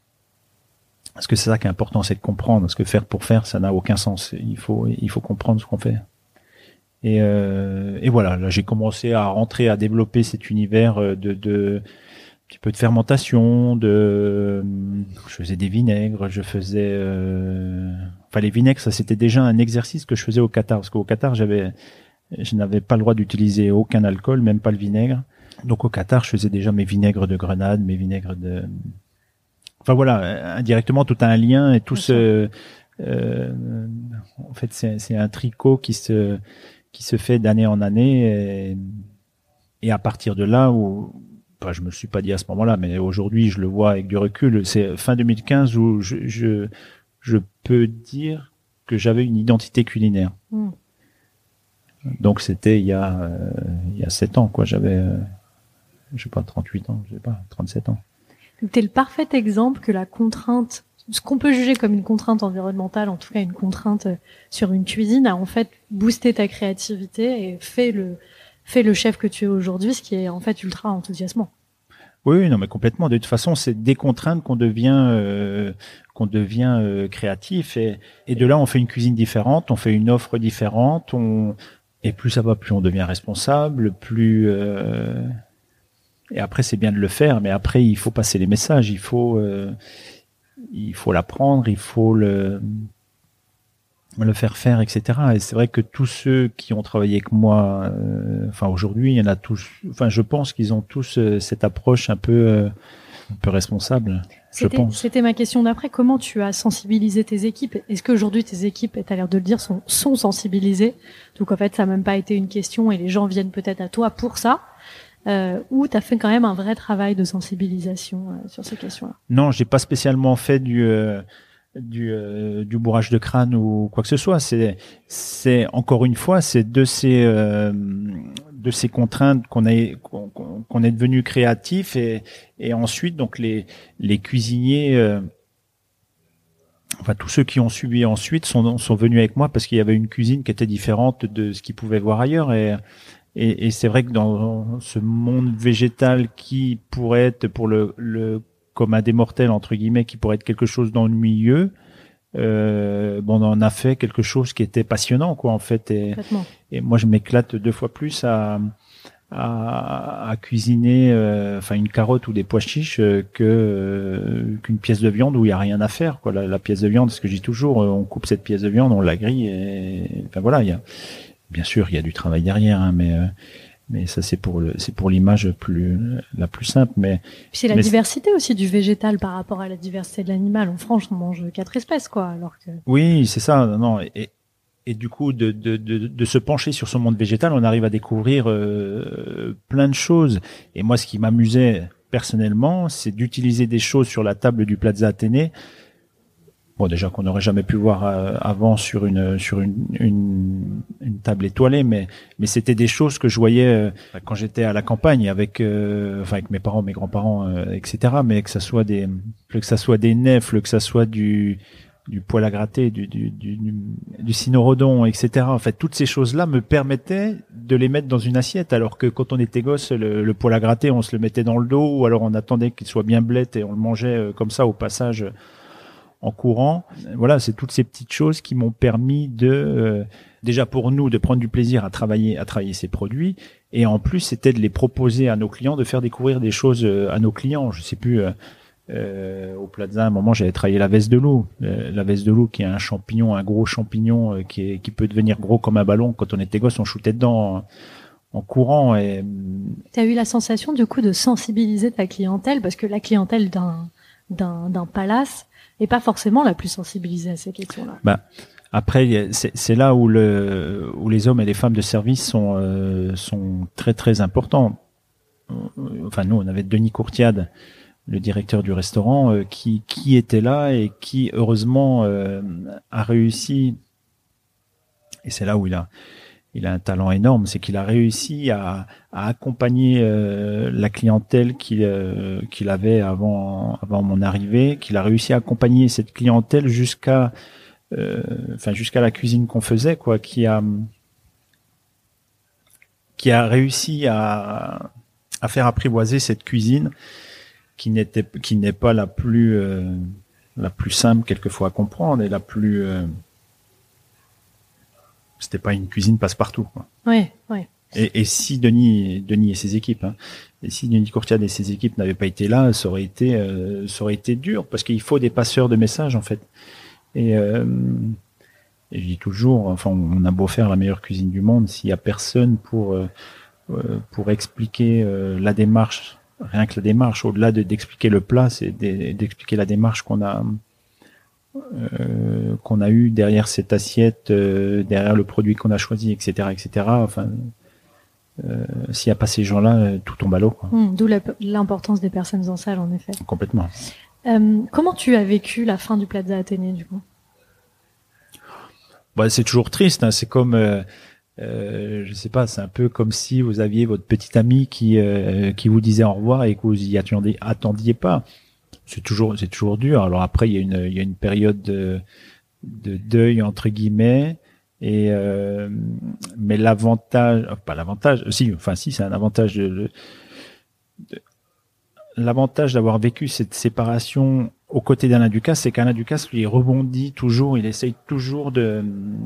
Speaker 6: Parce que c'est ça qui est important, c'est de comprendre. Parce que faire pour faire, ça n'a aucun sens. Il faut, il faut comprendre ce qu'on fait. Et, euh, et voilà, là j'ai commencé à rentrer, à développer cet univers de, de un petit peu de fermentation, de, je faisais des vinaigres, je faisais, euh, enfin les vinaigres, ça c'était déjà un exercice que je faisais au Qatar, parce qu'au Qatar j'avais, je n'avais pas le droit d'utiliser aucun alcool, même pas le vinaigre. Donc au Qatar, je faisais déjà mes vinaigres de grenade, mes vinaigres de Enfin voilà, indirectement tout a un lien et tout se, euh, en fait c'est, c'est un tricot qui se qui se fait d'année en année et, et à partir de là où, enfin je me suis pas dit à ce moment-là, mais aujourd'hui je le vois avec du recul, c'est fin deux mille quinze où je je, je peux dire que j'avais une identité culinaire. Mmh. Donc c'était il y a euh, il y a sept ans quoi, j'avais euh, je sais pas trente-huit ans, je sais pas trente-sept ans.
Speaker 7: Tu es le parfait exemple que la contrainte, ce qu'on peut juger comme une contrainte environnementale, en tout cas une contrainte sur une cuisine, a en fait boosté ta créativité et fait le, fait le chef que tu es aujourd'hui, ce qui est en fait ultra enthousiasmant.
Speaker 6: Oui, non, mais complètement. De toute façon, c'est des contraintes qu'on devient, euh, qu'on devient euh, créatif et, et de là, on fait une cuisine différente, on fait une offre différente, on, et plus ça va, plus on devient responsable, plus, euh, et après, c'est bien de le faire, mais après, il faut passer les messages, il faut, euh, il faut l'apprendre, il faut le, le faire faire, et cetera. Et c'est vrai que tous ceux qui ont travaillé avec moi, euh, enfin aujourd'hui, il y en a tous, enfin je pense qu'ils ont tous euh, cette approche un peu, euh, un peu responsable.
Speaker 7: C'était,
Speaker 6: je pense.
Speaker 7: C'était ma question d'après. Comment tu as sensibilisé tes équipes? Est-ce qu'aujourd'hui tes équipes, tu as l'air de le dire, sont, sont sensibilisées? Donc en fait, ça n'a même pas été une question et les gens viennent peut-être à toi pour ça. Euh, ou t'as fait quand même un vrai travail de sensibilisation euh, sur ces questions-là? Non,
Speaker 6: j'ai pas spécialement fait du euh, du euh, du bourrage de crâne ou quoi que ce soit. C'est c'est encore une fois, c'est de ces euh, de ces contraintes qu'on est qu'on, qu'on est devenu créatif et et ensuite donc les les cuisiniers. Euh, Enfin, tous ceux qui ont suivi ensuite sont sont venus avec moi parce qu'il y avait une cuisine qui était différente de ce qu'ils pouvaient voir ailleurs et et, et c'est vrai que dans ce monde végétal qui pourrait être pour le le commun des mortels entre guillemets, qui pourrait être quelque chose d'ennuyeux, euh, bon, on en a fait quelque chose qui était passionnant quoi en fait et et moi je m'éclate deux fois plus à à, à cuisiner euh, enfin une carotte ou des pois chiches euh, que euh, qu'une pièce de viande où il y a rien à faire quoi. La, la pièce de viande, ce que je dis toujours, euh, on coupe cette pièce de viande, on la grille et enfin voilà, il y a bien sûr il y a du travail derrière hein, mais euh, mais ça c'est pour le c'est pour l'image plus la plus simple mais
Speaker 7: puis c'est la
Speaker 6: mais
Speaker 7: diversité c'est... aussi du végétal par rapport à la diversité de l'animal. En France on mange quatre espèces quoi alors que
Speaker 6: oui c'est ça non et Et du coup, de, de, de, de se pencher sur ce monde végétal, on arrive à découvrir euh, plein de choses. Et moi, ce qui m'amusait personnellement, c'est d'utiliser des choses sur la table du Plaza Athénée. Bon, déjà qu'on n'aurait jamais pu voir euh, avant sur une sur une, une une table étoilée, mais mais c'était des choses que je voyais euh, quand j'étais à la campagne avec euh, enfin avec mes parents, mes grands-parents, euh, et cetera. Mais que ça soit des que ça soit des nèfles, que ça soit du du poêle à gratter, du, du, du, du, du cynorhodon, et cetera. En fait, toutes ces choses-là me permettaient de les mettre dans une assiette, alors que quand on était gosse, le, le poêle à gratter, on se le mettait dans le dos, ou alors on attendait qu'il soit bien blette et on le mangeait comme ça au passage en courant. Voilà, c'est toutes ces petites choses qui m'ont permis de, euh, déjà pour nous, de prendre du plaisir à travailler, à travailler ces produits, et en plus, c'était de les proposer à nos clients, de faire découvrir des choses à nos clients. Je sais plus... Euh, Euh, au Plaza, à un moment, j'avais travaillé la veste de loup. Euh, la veste de loup, qui est un champignon, un gros champignon euh, qui, est, qui peut devenir gros comme un ballon. Quand on était gosse, on shootait dedans en, en courant. Et
Speaker 7: t'as eu la sensation du coup de sensibiliser ta clientèle, parce que la clientèle d'un d'un, d'un palace est pas forcément la plus sensibilisée à ces questions-là.
Speaker 6: Bah, après, c'est, c'est là où le où les hommes et les femmes de service sont euh, sont très très importants. Enfin, nous, on avait Denis Courtiade, le directeur du restaurant, euh, qui qui était là et qui heureusement euh, a réussi. Et c'est là où il a il a un talent énorme, c'est qu'il a réussi à, à accompagner euh, la clientèle qu'il euh, qu'il avait avant avant mon arrivée, qu'il a réussi à accompagner cette clientèle jusqu'à euh, enfin jusqu'à la cuisine qu'on faisait, quoi, qui a qui a réussi à à faire apprivoiser cette cuisine qui n'était qui n'est pas la plus euh, la plus simple quelquefois à comprendre et la plus euh, c'était pas une cuisine passe-partout, quoi.
Speaker 7: Ouais, ouais.
Speaker 6: Et, et si Denis Denis et ses équipes hein, et si Denis Courtiade et ses équipes n'avaient pas été là, ça aurait été euh, ça aurait été dur, parce qu'il faut des passeurs de messages en fait. Et, euh, et je dis toujours, enfin on a beau faire la meilleure cuisine du monde, s'il y a personne pour euh, pour expliquer euh, la démarche, rien que la démarche, au-delà de, d'expliquer le plat, c'est d'expliquer la démarche qu'on a euh, qu'on a eu derrière cette assiette, euh, derrière le produit qu'on a choisi, et cetera, et cetera. Enfin, euh, s'il n'y a pas ces gens-là, tout tombe à l'eau, quoi.
Speaker 7: Mmh, d'où la, l'importance des personnes en salle, en effet.
Speaker 6: Complètement.
Speaker 7: Euh, comment tu as vécu la fin du Plaza Athénée, du coup?
Speaker 6: Bah, c'est toujours triste, hein. C'est comme euh, Euh, je sais pas, c'est un peu comme si vous aviez votre petit ami qui euh, qui vous disait au revoir et que vous y attendiez, attendiez pas. C'est toujours c'est toujours dur. Alors après il y a une il y a une période de, de deuil entre guillemets, et euh, mais l'avantage, pas l'avantage, si enfin si c'est un avantage de, de, de l'avantage d'avoir vécu cette séparation aux côtés d'Alain Ducasse, c'est qu'Alain Ducasse lui rebondit toujours, il essaye toujours de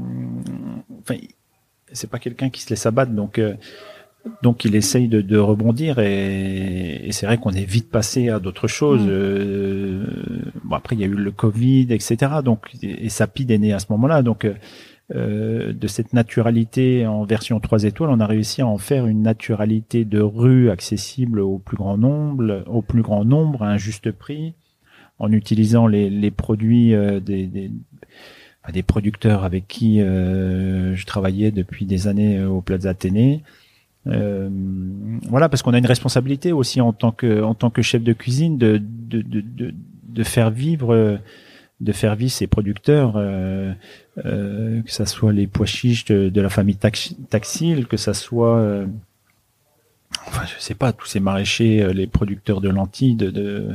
Speaker 6: enfin c'est pas quelqu'un qui se laisse abattre, donc euh, donc il essaye de, de rebondir, et, et c'est vrai qu'on est vite passé à d'autres choses. Mmh. Euh, bon, après il y a eu le Covid, et cetera. Donc et, et Sapide est né à ce moment-là, donc euh, de cette naturalité en version trois étoiles, on a réussi à en faire une naturalité de rue accessible au plus grand nombre, au plus grand nombre à un juste prix, en utilisant les, les produits euh, des, des des producteurs avec qui euh, je travaillais depuis des années au Plaza Athénée. Euh, voilà, parce qu'on a une responsabilité aussi en tant que en tant que chef de cuisine de de de de, de faire vivre de faire vivre ces producteurs, euh, euh, que ça soit les pois chiches de, de la famille Taxil, que ça soit euh, enfin je sais pas, tous ces maraîchers, les producteurs de lentilles, de, de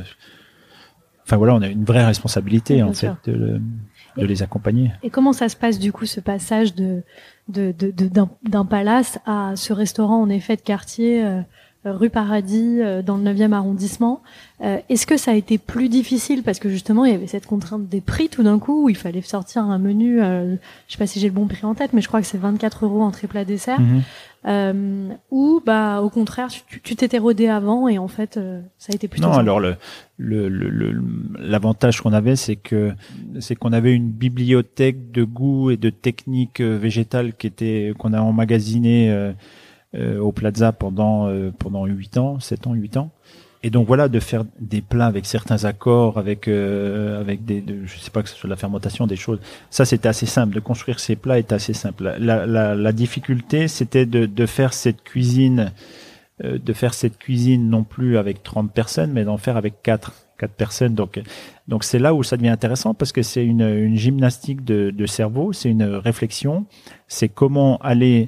Speaker 6: enfin voilà, on a une vraie responsabilité, oui, en fait, de le, de les accompagner.
Speaker 7: Et comment ça se passe du coup, ce passage de, de, de, de d'un, d'un palace à ce restaurant en effet de quartier, euh, rue Paradis, euh, dans le neuvième arrondissement? euh, Est-ce que ça a été plus difficile parce que justement il y avait cette contrainte des prix tout d'un coup, où il fallait sortir un menu, euh, je sais pas si j'ai le bon prix en tête, mais je crois que c'est vingt-quatre euros entrée plat dessert, mmh. euh, ou bah au contraire tu, tu t'étais rodé avant et en fait euh, ça a été plutôt...
Speaker 6: Non, simple. Alors le Le, le, le, l'avantage qu'on avait, c'est que c'est qu'on avait une bibliothèque de goûts et de techniques végétales qui était qu'on a emmagasiné euh, euh, au Plaza pendant euh, pendant huit ans, sept ans, huit ans. Et donc voilà, de faire des plats avec certains accords, avec euh, avec des, de, je sais pas, que ce soit de la fermentation, des choses. Ça, c'était assez simple. De construire ces plats était assez simple. La, la, la difficulté, c'était de, de faire cette cuisine. de faire cette cuisine non plus avec trente personnes, mais d'en faire avec quatre, quatre personnes. Donc, donc c'est là où ça devient intéressant, parce que c'est une, une gymnastique de, de cerveau, c'est une réflexion, c'est comment aller,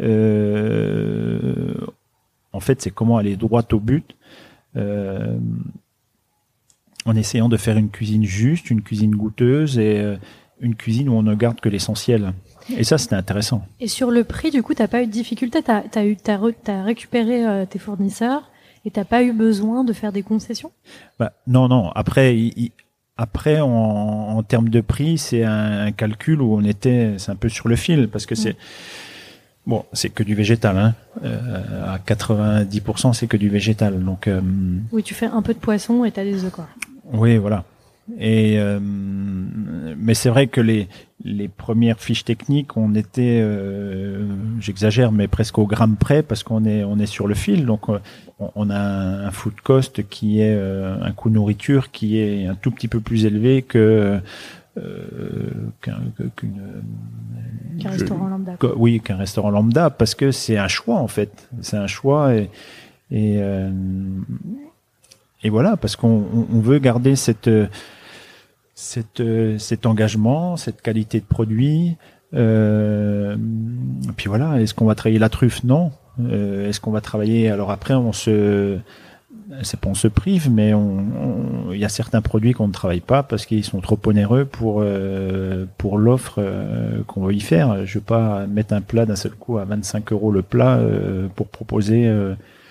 Speaker 6: euh, en fait, c'est comment aller droit au but, euh, en essayant de faire une cuisine juste, une cuisine goûteuse, et euh, une cuisine où on ne garde que l'essentiel. Et ça, c'était intéressant.
Speaker 7: Et sur le prix, du coup, t'as pas eu de difficulté, t'as, t'as eu, t'as, re, t'as récupéré euh, tes fournisseurs et t'as pas eu besoin de faire des concessions?
Speaker 6: Bah non, non. Après, il, il, après, en, en termes de prix, c'est un, un calcul où on était, c'est un peu sur le fil, parce que c'est mmh. bon, c'est que du végétal, hein. Euh, à quatre-vingt-dix pour cent, c'est que du végétal. Donc euh,
Speaker 7: oui, tu fais un peu de poisson et t'as des œufs, quoi.
Speaker 6: Oui, voilà. Et euh, mais c'est vrai que les les premières fiches techniques, on était, euh, j'exagère, mais presque au gramme près parce qu'on est on est sur le fil, donc on, on a un, un food cost qui est euh, un coût nourriture qui est un tout petit peu plus élevé que euh, qu'un qu'une
Speaker 7: Qu'un
Speaker 6: je,
Speaker 7: restaurant lambda.
Speaker 6: que, oui, qu'un restaurant lambda, parce que c'est un choix en fait, c'est un choix et et euh, et voilà, parce qu'on on, on veut garder cette Cette, euh, cet engagement, cette qualité de produit. Euh, puis voilà, est-ce qu'on va travailler la truffe? Non. Euh, est-ce qu'on va travailler? Alors après, on se, c'est pas on se prive, mais on, on, il y a certains produits qu'on ne travaille pas parce qu'ils sont trop onéreux pour euh, pour l'offre euh, qu'on veut y faire. Je veux pas mettre un plat d'un seul coup à vingt-cinq euros le plat euh, pour proposer. Euh,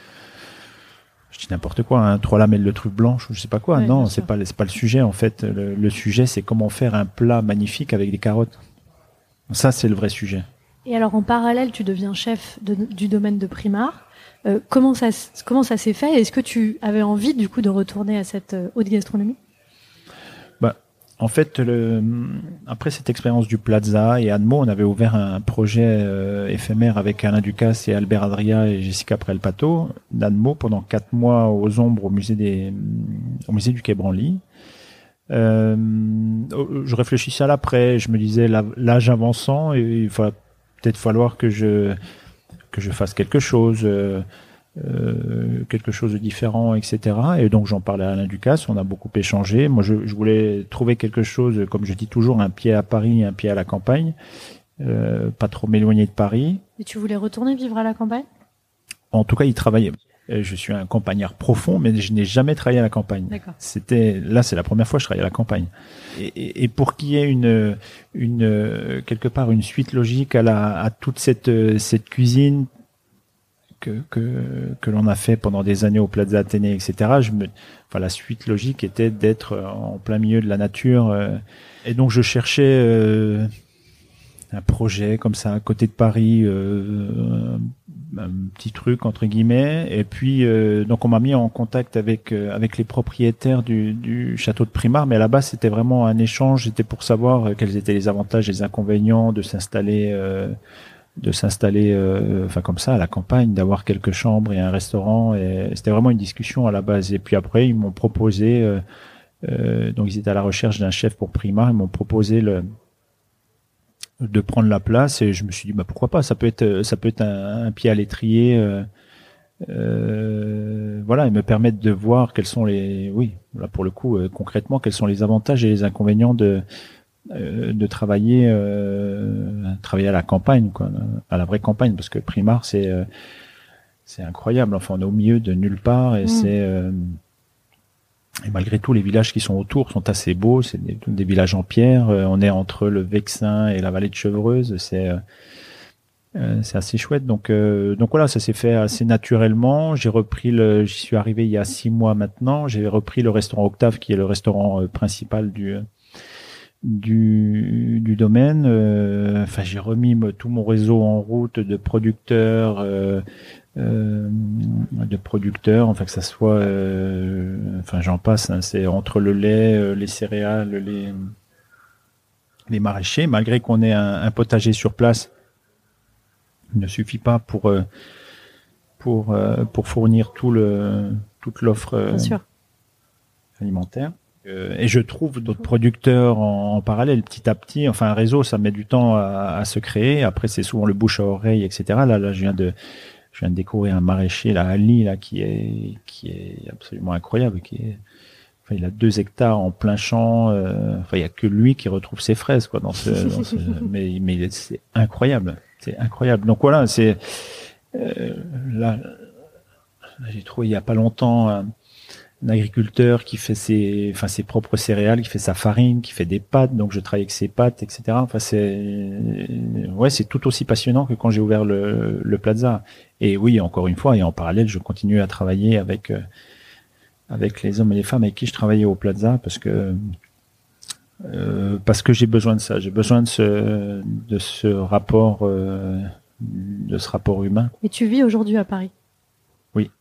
Speaker 6: Je dis n'importe quoi, hein, trois lamelles de truffe blanche, je sais pas quoi.
Speaker 7: Oui,
Speaker 6: non, c'est pas, c'est pas le sujet en fait. Le, le sujet, c'est comment faire un plat magnifique avec des carottes. Ça, c'est le vrai sujet.
Speaker 7: Et alors, en parallèle, tu deviens chef de, du domaine de Primar. Euh, comment ça, comment ça s'est fait? Est-ce que tu avais envie, du coup, de retourner à cette euh, haute gastronomie?
Speaker 6: Bah, en fait, le, après cette expérience du Plaza et Admo, on avait ouvert un projet euh, éphémère avec Alain Ducasse et Albert Adria et Jessica Prel-Pato d'Admo pendant quatre mois aux ombres au musée des, au musée du Quai Branly. Euh, je réfléchissais à l'après, je me disais l'âge avançant, et il va peut-être falloir que je que je fasse quelque chose. Euh, Euh, quelque chose de différent, et cetera. Et donc j'en parlais à Alain Ducasse, on a beaucoup échangé. Moi, je, je voulais trouver quelque chose, comme je dis toujours, un pied à Paris, un pied à la campagne, euh, pas trop m'éloigner de Paris.
Speaker 7: Et tu voulais retourner vivre à la campagne?
Speaker 6: En tout cas, il travaillait. Je suis un campagnard profond, mais je n'ai jamais travaillé à la campagne.
Speaker 7: D'accord.
Speaker 6: C'était là, c'est la première fois que je travaillais à la campagne. Et, et, et pour qu'il y ait une, une quelque part une suite logique à la, à toute cette cette cuisine que que que l'on a fait pendant des années au Plaza Athénée, et cetera. Je me, enfin, la suite logique était d'être en plein milieu de la nature, euh, et donc je cherchais euh, un projet comme ça à côté de Paris, euh, un petit truc entre guillemets. Et puis euh, donc on m'a mis en contact avec euh, avec les propriétaires du du château de Primar, mais à la base c'était vraiment un échange. C'était pour savoir quels étaient les avantages et les inconvénients de s'installer. Euh, de s'installer euh, enfin comme ça à la campagne, d'avoir quelques chambres et un restaurant, et c'était vraiment une discussion à la base. Et puis après ils m'ont proposé euh, euh, donc ils étaient à la recherche d'un chef pour Primar, ils m'ont proposé le de prendre la place, et je me suis dit bah pourquoi pas, ça peut être ça peut être un, un pied à l'étrier, euh, euh, voilà, et me permettre de voir quels sont les oui là pour le coup euh, concrètement quels sont les avantages et les inconvénients de de travailler euh, travailler à la campagne, quoi, à la vraie campagne, parce que Primar c'est euh, c'est incroyable. Enfin, on est au milieu de nulle part, et mmh. c'est euh, et malgré tout les villages qui sont autour sont assez beaux. C'est des, des villages en pierre. Euh, on est entre le Vexin et la vallée de Chevreuse. C'est euh, euh, c'est assez chouette. Donc euh, donc voilà, ça s'est fait assez naturellement. J'ai repris le, j'y suis arrivé il y a six mois maintenant. J'ai repris le restaurant Octave, qui est le restaurant euh, principal du du du domaine. Euh, enfin, j'ai remis tout mon réseau en route de producteurs, euh, euh, de producteurs. Enfin, que ça soit, euh, enfin, j'en passe. Hein, c'est entre le lait, les céréales, les les maraîchers. Malgré qu'on ait un, un potager sur place, il ne suffit pas pour euh, pour euh, pour fournir tout le toute l'offre euh, alimentaire. Et je trouve d'autres producteurs en, en parallèle, petit à petit. Enfin, un réseau, ça met du temps à, à se créer. Après, c'est souvent le bouche à oreille, et cetera. Là, là, je viens de, je viens de découvrir un maraîcher, là, Ali, là, qui est, qui est absolument incroyable. Qui est, enfin, il a deux hectares en plein champ. Euh, enfin, il y a que lui qui retrouve ses fraises, quoi, dans ce, dans ce mais, mais c'est incroyable. C'est incroyable. Donc voilà, c'est euh, là, là, j'ai trouvé il y a pas longtemps. Euh, un agriculteur qui fait ses, enfin ses propres céréales, qui fait sa farine, qui fait des pâtes. Donc je travaille avec ses pâtes, et cetera. Enfin c'est, ouais, c'est tout aussi passionnant que quand j'ai ouvert le, le Plaza. Et oui, encore une fois, et en parallèle, je continue à travailler avec avec les hommes et les femmes avec qui je travaillais au Plaza, parce que euh, parce que j'ai besoin de ça. J'ai besoin de ce de ce rapport euh, de ce rapport humain.
Speaker 7: Et tu vis aujourd'hui à Paris?
Speaker 6: Oui.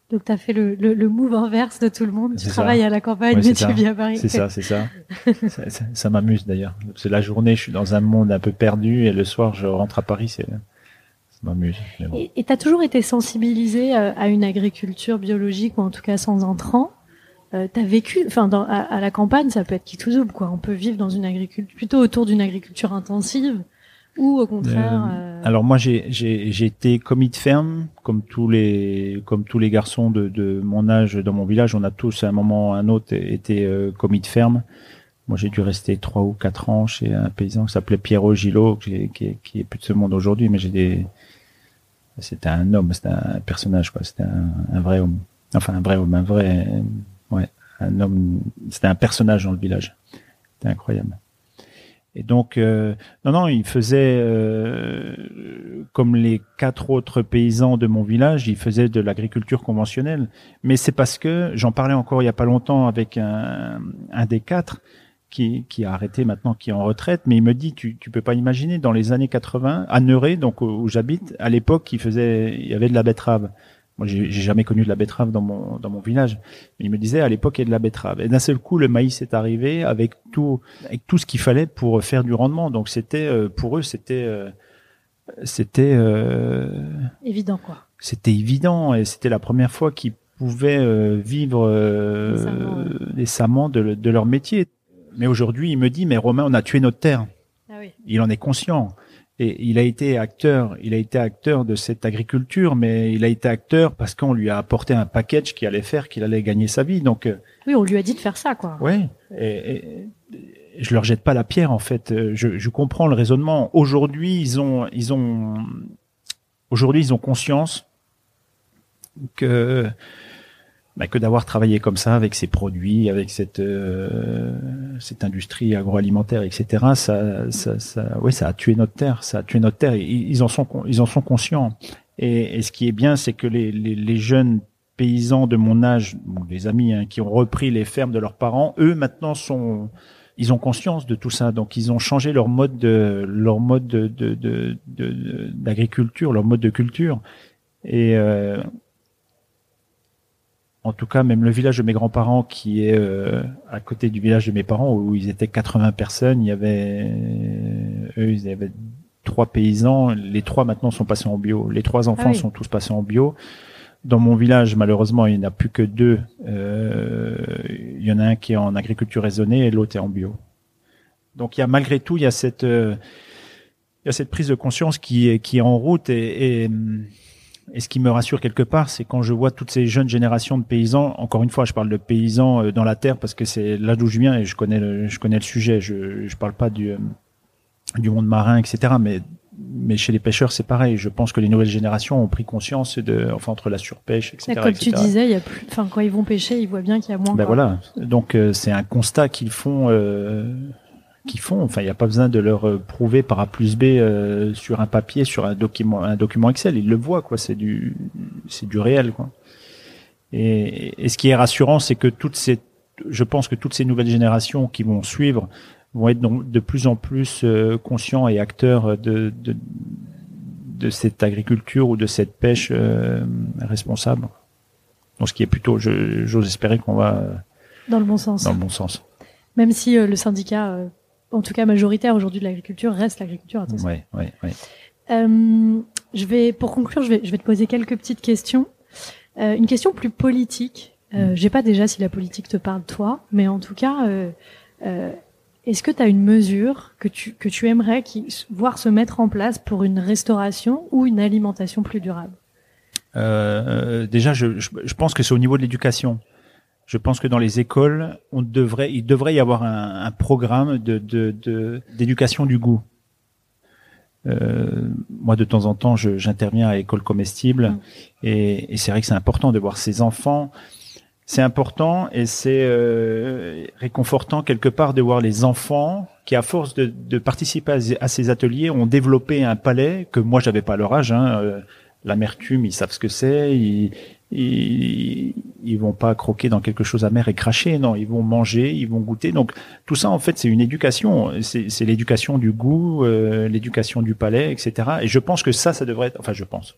Speaker 7: Donc, tu as fait le, le, le move inverse de tout le monde. Tu
Speaker 6: C'est
Speaker 7: travailles
Speaker 6: ça.
Speaker 7: à la campagne,
Speaker 6: Ouais,
Speaker 7: mais
Speaker 6: c'est
Speaker 7: tu
Speaker 6: ça.
Speaker 7: vis à Paris.
Speaker 6: C'est ça, c'est ça. ça, ça, ça m'amuse d'ailleurs. C'est la journée, je suis dans un monde un peu perdu et le soir, je rentre à Paris, c'est, ça m'amuse. Mais bon.
Speaker 7: Et tu as toujours été sensibilisé euh, à une agriculture biologique ou en tout cas sans intrants. Euh, tu as vécu, enfin, dans, à, à la campagne, ça peut être qui tout double, quoi. On peut vivre dans une agriculture, plutôt autour d'une agriculture intensive ou au contraire.
Speaker 6: Euh,
Speaker 7: euh...
Speaker 6: Alors moi, j'ai, j'ai, j'ai été commis de ferme, comme tous les, comme tous les garçons de, de mon âge dans mon village. On a tous, à un moment ou à un autre, été euh, commis de ferme. Moi, j'ai dû rester trois ou quatre ans chez un paysan qui s'appelait Pierrot Gillot, qui, qui, qui est plus de ce monde aujourd'hui, mais j'ai des, c'était un homme, c'était un personnage, quoi. C'était un, un vrai homme. Enfin, un vrai homme, un vrai, ouais, un homme. C'était un personnage dans le village. C'était incroyable. Et donc, euh, non, non, il faisait, euh, comme les quatre autres paysans de mon village, il faisait de l'agriculture conventionnelle. Mais c'est parce que, j'en parlais encore il y a pas longtemps avec un, un des quatre, qui, qui a arrêté maintenant, qui est en retraite, mais il me dit, tu, tu peux pas imaginer, dans les années quatre-vingts, à Neuré, donc où, où j'habite, à l'époque, il faisait, il y avait de la betterave. Moi, j'ai, j'ai jamais connu de la betterave dans mon dans mon village. Il me disait à l'époque il y a de la betterave. Et d'un seul coup, le maïs est arrivé avec tout avec tout ce qu'il fallait pour faire du rendement. Donc c'était euh, pour eux, c'était euh, c'était euh,
Speaker 7: évident, quoi.
Speaker 6: C'était évident et c'était la première fois qu'ils pouvaient euh, vivre euh,
Speaker 7: Décemment, ouais.
Speaker 6: décemment de, de leur métier. Mais aujourd'hui, il me dit, mais Romain, on a tué notre terre.
Speaker 7: Ah oui.
Speaker 6: Il en est conscient. Et il a été acteur, il a été acteur de cette agriculture, mais il a été acteur parce qu'on lui a apporté un package qui allait faire qu'il allait gagner sa vie. Donc,
Speaker 7: oui, on lui a dit de faire ça, quoi.
Speaker 6: Ouais. Et, et, je leur jette pas la pierre, en fait. Je, je comprends le raisonnement. Aujourd'hui, ils ont, ils ont, aujourd'hui, ils ont conscience que, bah, que d'avoir travaillé comme ça avec ces produits, avec cette euh, cette industrie agroalimentaire, et cetera. Ça, ça, ça, ouais, ça a tué notre terre. Ça a tué notre terre. Ils, ils en sont, ils en sont conscients. Et, et ce qui est bien, c'est que les, les, les jeunes paysans de mon âge, bon, les amis hein, qui ont repris les fermes de leurs parents, eux maintenant sont, ils ont conscience de tout ça. Donc ils ont changé leur mode de, leur mode de, de, de, de d'agriculture, leur mode de culture. Et euh, en tout cas, même le village de mes grands-parents, qui est euh, à côté du village de mes parents, où ils étaient quatre-vingts personnes, il y avait eux, ils avaient trois paysans. Les trois maintenant sont passés en bio. Les trois enfants ah oui. sont tous passés en bio. Dans mon village, malheureusement, il n'y en a plus que deux. Euh, il y en a un qui est en agriculture raisonnée et l'autre est en bio. Donc, il y a malgré tout, il y a cette, euh, il y a cette prise de conscience qui est qui est en route et, et Et ce qui me rassure quelque part, c'est quand je vois toutes ces jeunes générations de paysans. Encore une fois, je parle de paysans dans la terre parce que c'est là d'où je viens et je connais le, je connais le sujet. Je, je parle pas du, du monde marin, et cetera. Mais, mais chez les pêcheurs, c'est pareil. Je pense que les nouvelles générations ont pris conscience de, enfin, entre la surpêche, et cetera.
Speaker 7: Comme
Speaker 6: et cetera.
Speaker 7: tu disais, il y a plus, enfin, quand ils vont pêcher, ils voient bien qu'il y a moins.
Speaker 6: Ben voilà. Donc, euh, c'est un constat qu'ils font, euh, qu'ils font. Enfin, il n'y a pas besoin de leur euh, prouver par A plus B euh, sur un papier, sur un document, un document Excel. Ils le voient, quoi. C'est du, c'est du réel, quoi. Et, et ce qui est rassurant, c'est que toutes ces, je pense que toutes ces nouvelles générations qui vont suivre vont être de plus en plus euh, conscients et acteurs de, de de cette agriculture ou de cette pêche euh, responsable. Donc, ce qui est plutôt, je, j'ose espérer qu'on va
Speaker 7: dans le bon sens.
Speaker 6: Dans le bon sens.
Speaker 7: Même si euh, le syndicat, euh, en tout cas majoritaire aujourd'hui de l'agriculture, reste l'agriculture. Attention.
Speaker 6: Ouais, ouais, ouais.
Speaker 7: Euh, je vais, pour conclure, je vais, je vais te poser quelques petites questions. Euh, une question plus politique. Euh, mmh. Je sais pas déjà si la politique te parle toi, mais en tout cas, euh, euh, est-ce que tu as une mesure que tu que tu aimerais qui, voir se mettre en place pour une restauration ou une alimentation plus durable?
Speaker 6: Euh, déjà, je, je, je pense que c'est au niveau de l'éducation. Je pense que dans les écoles, on devrait, il devrait y avoir un, un programme de, de, de, d'éducation du goût. Euh, moi, de temps en temps, je, j'interviens à l'école comestible, mmh. et, et c'est vrai que c'est important de voir ces enfants. C'est important et c'est euh, réconfortant quelque part de voir les enfants qui, à force de, de participer à, à ces ateliers, ont développé un palais que moi j'avais pas à leur âge. Hein. Euh, l'amertume, ils savent ce que c'est. Ils, ils, ils vont pas croquer dans quelque chose amer et cracher. Non, ils vont manger, ils vont goûter. Donc tout ça, en fait, c'est une éducation. C'est, c'est l'éducation du goût, euh, l'éducation du palais, et cetera. Et je pense que ça, ça devrait être. Enfin, je pense.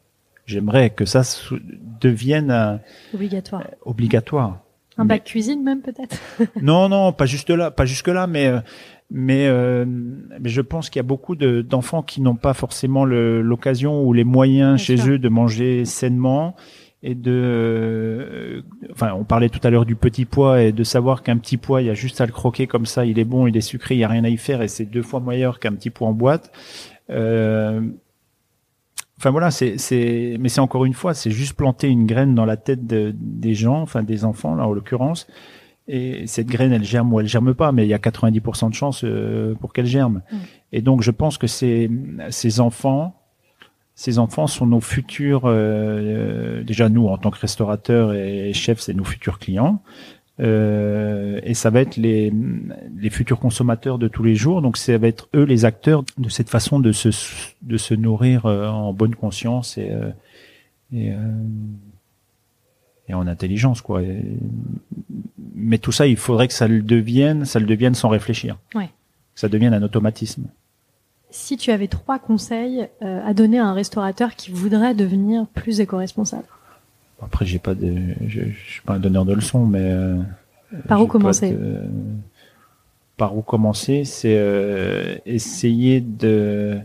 Speaker 6: j'aimerais que ça sou- devienne euh,
Speaker 7: Obligatoire.
Speaker 6: obligatoire.
Speaker 7: Un
Speaker 6: Mais-
Speaker 7: bac cuisine même peut-être.
Speaker 6: Non, non, pas juste là, pas jusque là, mais euh, mais euh, mais je pense qu'il y a beaucoup de d'enfants qui n'ont pas forcément le, l'occasion ou les moyens
Speaker 7: Bien
Speaker 6: chez
Speaker 7: sûr.
Speaker 6: eux de manger sainement et de euh, enfin on parlait tout à l'heure du petit pois et de savoir qu'un petit pois il y a juste à le croquer comme ça, il est bon, il est sucré, il y a rien à y faire et c'est deux fois meilleur qu'un petit pois en boîte. Euh, Enfin voilà, c'est c'est mais c'est encore une fois, c'est juste planter une graine dans la tête de, des gens, enfin des enfants là en l'occurrence. Et cette graine, elle germe ou elle germe pas, mais il y a quatre-vingt-dix pour cent de chances euh, pour qu'elle germe.
Speaker 7: Mmh.
Speaker 6: Et donc je pense que ces ces enfants, ces enfants sont nos futurs. Euh, déjà nous en tant que restaurateurs et chefs, c'est nos futurs clients. Euh, et ça va être les les futurs consommateurs de tous les jours. Donc ça va être eux les acteurs de cette façon de se de se nourrir euh, en bonne conscience et euh, et, euh, et en intelligence quoi. Et, mais tout ça, il faudrait que ça le devienne, ça le devienne sans réfléchir.
Speaker 7: Ouais.
Speaker 6: Que ça devienne un automatisme.
Speaker 7: Si tu avais trois conseils euh, à donner à un restaurateur qui voudrait devenir plus éco-responsable.
Speaker 6: Après, j'ai pas de, je, je suis pas un donneur de leçons, mais euh,
Speaker 7: Par où
Speaker 6: j'ai pas
Speaker 7: commencer
Speaker 6: de- Par où commencer, c'est euh, essayer de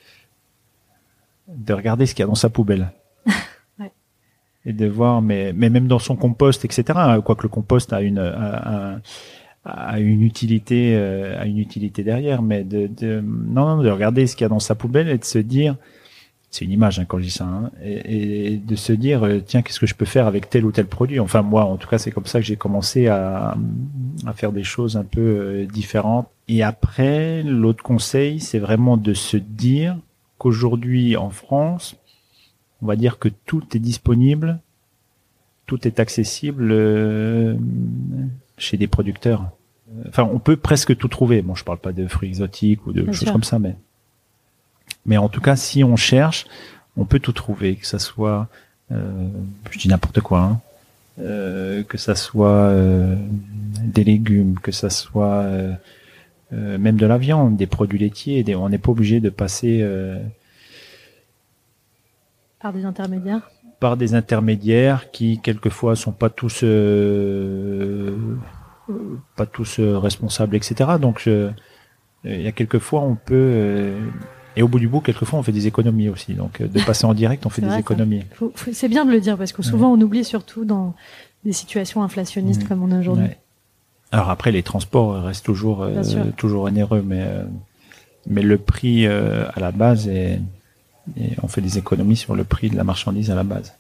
Speaker 6: de regarder ce qu'il y a dans sa poubelle.
Speaker 7: Ouais.
Speaker 6: Et de voir, mais mais même dans son compost, et cetera. Quoique le compost a une a, a- a une utilité euh, a une utilité derrière, mais de, de non, non de regarder ce qu'il y a dans sa poubelle et de se dire, c'est une image hein, quand je dis ça, hein, et, et de se dire euh, tiens, qu'est-ce que je peux faire avec tel ou tel produit. Enfin moi, en tout cas, c'est comme ça que j'ai commencé à à faire des choses un peu euh, différentes. Et après, l'autre conseil, c'est vraiment de se dire qu'aujourd'hui en France, on va dire que tout est disponible, tout est accessible euh, chez des producteurs. Enfin, on peut presque tout trouver. Bon, je parle pas de fruits exotiques ou de
Speaker 7: Bien
Speaker 6: choses
Speaker 7: sûr.
Speaker 6: comme ça, mais mais en tout cas, si on cherche, on peut tout trouver, que ça soit, euh, je dis n'importe quoi, hein, euh, que ça soit euh, des légumes, que ça soit euh, euh, même de la viande, des produits laitiers. Des, on n'est pas obligé de passer euh,
Speaker 7: Par des intermédiaires.
Speaker 6: par des intermédiaires qui quelquefois sont pas tous euh, pas tous euh, responsables, et cetera. Donc euh, il y a quelquefois on peut euh, et au bout du bout quelquefois on fait des économies aussi. Donc euh, de passer en direct on fait
Speaker 7: C'est
Speaker 6: des
Speaker 7: vrai, ça.
Speaker 6: économies.
Speaker 7: Faut- faut- c'est bien de le dire parce que souvent on oublie surtout dans des situations inflationnistes
Speaker 6: Mhm.
Speaker 7: comme on a aujourd'hui.
Speaker 6: Ouais. Alors après les transports restent toujours euh,
Speaker 7: Bien sûr.
Speaker 6: toujours onéreux, mais euh, mais le prix euh, à la base est, et on fait des économies sur le prix de la marchandise à la base.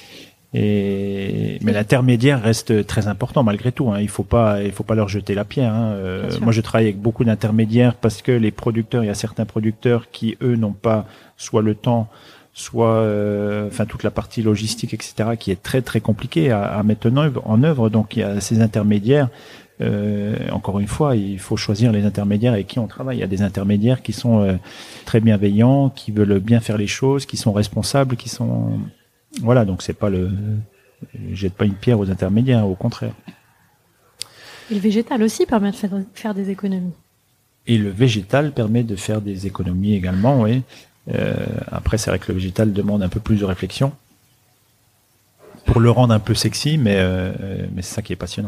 Speaker 6: Et mais l'intermédiaire reste très important malgré tout. Hein. Il faut pas, il faut pas leur jeter la pierre. Hein. Euh,
Speaker 7: Bien sûr.
Speaker 6: moi, je travaille avec beaucoup d'intermédiaires parce que les producteurs, il y a certains producteurs qui eux n'ont pas soit le temps, soit, euh, enfin toute la partie logistique, et cetera, qui est très très compliquée à, à mettre en œuvre, en œuvre. Donc il y a ces intermédiaires. Euh, encore une fois, il faut choisir les intermédiaires avec qui on travaille. Il y a des intermédiaires qui sont euh, très bienveillants, qui veulent bien faire les choses, qui sont responsables, qui sont voilà. Donc c'est pas le, je jette pas une pierre aux intermédiaires, au contraire.
Speaker 7: Et le végétal aussi permet de faire, faire des économies.
Speaker 6: Et le végétal permet de faire des économies également, oui. Euh, après, c'est vrai que le végétal demande un peu plus de réflexion pour le rendre un peu sexy, mais euh, mais c'est ça qui est passionnant.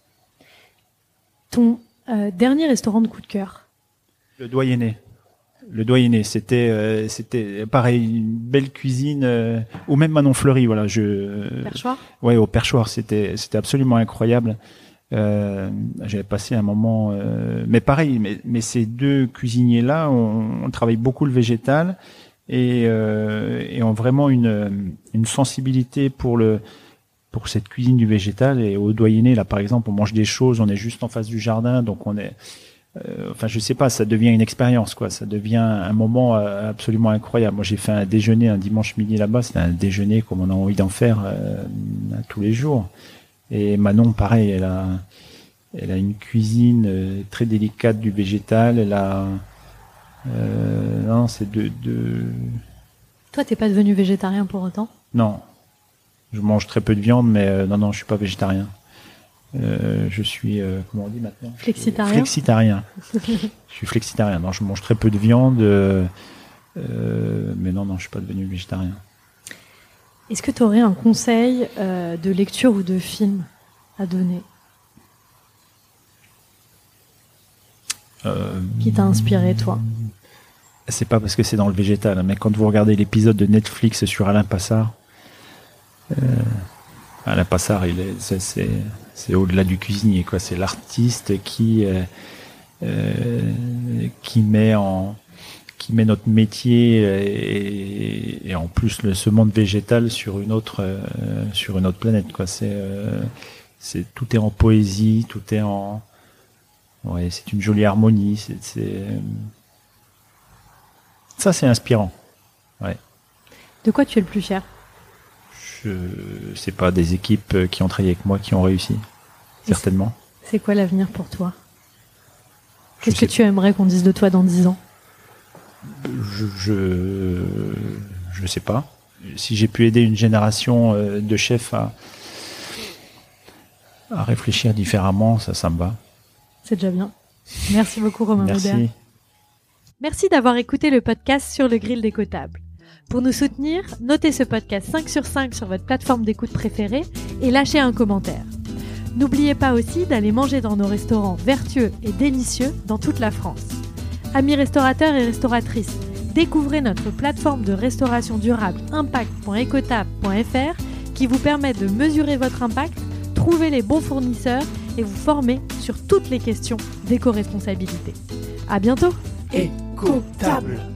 Speaker 7: Ton euh, dernier restaurant de coup de cœur.
Speaker 6: Le Doyenné. Le Doyenné, c'était euh, c'était pareil, une belle cuisine, euh, ou même Manon Fleury, voilà. Je,
Speaker 7: Perchoir.
Speaker 6: ouais, au Perchoir, c'était c'était absolument incroyable. Euh, j'avais passé un moment, euh, mais pareil, mais, mais ces deux cuisiniers-là, on, on travaille beaucoup le végétal et, euh, et ont vraiment une, une sensibilité pour le pour cette cuisine du végétal. Et au Doyenné, là, par exemple, on mange des choses, on est juste en face du jardin, donc on est, euh, enfin, je sais pas, ça devient une expérience, quoi. Ça devient un moment euh, absolument incroyable. Moi, j'ai fait un déjeuner un dimanche midi là-bas. C'était un déjeuner comme on a envie d'en faire euh, tous les jours. Et Manon, pareil, elle a, elle a une cuisine euh, très délicate du végétal. Elle a, euh, non, c'est de, de,
Speaker 7: Toi, t'es pas devenu végétarien pour autant?
Speaker 6: non, je mange très peu de viande, mais euh, non, non, je suis pas végétarien. Euh, je suis, euh, comment on dit maintenant?
Speaker 7: Flexitarien.
Speaker 6: Flexitarien. Je suis flexitarien. Non, je mange très peu de viande, euh, euh, mais non, non, je suis pas devenu végétarien.
Speaker 7: Est-ce que tu aurais un conseil euh, de lecture ou de film à donner
Speaker 6: Euh,
Speaker 7: qui t'a inspiré, toi?
Speaker 6: C'est pas parce que c'est dans le végétal, mais quand vous regardez l'épisode de Netflix sur Alain Passard, euh, Alain Passard, il est, c'est, c'est, c'est au-delà du cuisinier, quoi. C'est l'artiste qui euh, euh, qui met en qui met notre métier et, et en plus le, ce monde végétal sur une autre euh, sur une autre planète, quoi. C'est euh, c'est tout est en poésie, tout est en ouais, c'est une jolie harmonie. C'est, c'est... Ça, c'est inspirant. Ouais.
Speaker 7: De quoi tu es le plus fier?
Speaker 6: Je... C'est pas des équipes qui ont travaillé avec moi qui ont réussi, certainement.
Speaker 7: C'est quoi l'avenir pour toi? Qu'est-ce que tu aimerais qu'on dise de toi dans dix ans?
Speaker 6: Je, je, je sais pas. Si j'ai pu aider une génération de chefs à, à réfléchir différemment, ça, ça me va.
Speaker 7: C'est déjà bien. Merci beaucoup, Romain
Speaker 6: Merci.
Speaker 7: Maubert. Merci d'avoir écouté le podcast sur le grill décotable. Pour nous soutenir, notez ce podcast cinq sur cinq sur votre plateforme d'écoute préférée et lâchez un commentaire. N'oubliez pas aussi d'aller manger dans nos restaurants vertueux et délicieux dans toute la France. Amis restaurateurs et restauratrices, découvrez notre plateforme de restauration durable impact point ecotable point f r qui vous permet de mesurer votre impact, trouver les bons fournisseurs et vous former sur toutes les questions d'éco-responsabilité. À bientôt!
Speaker 1: Écotable.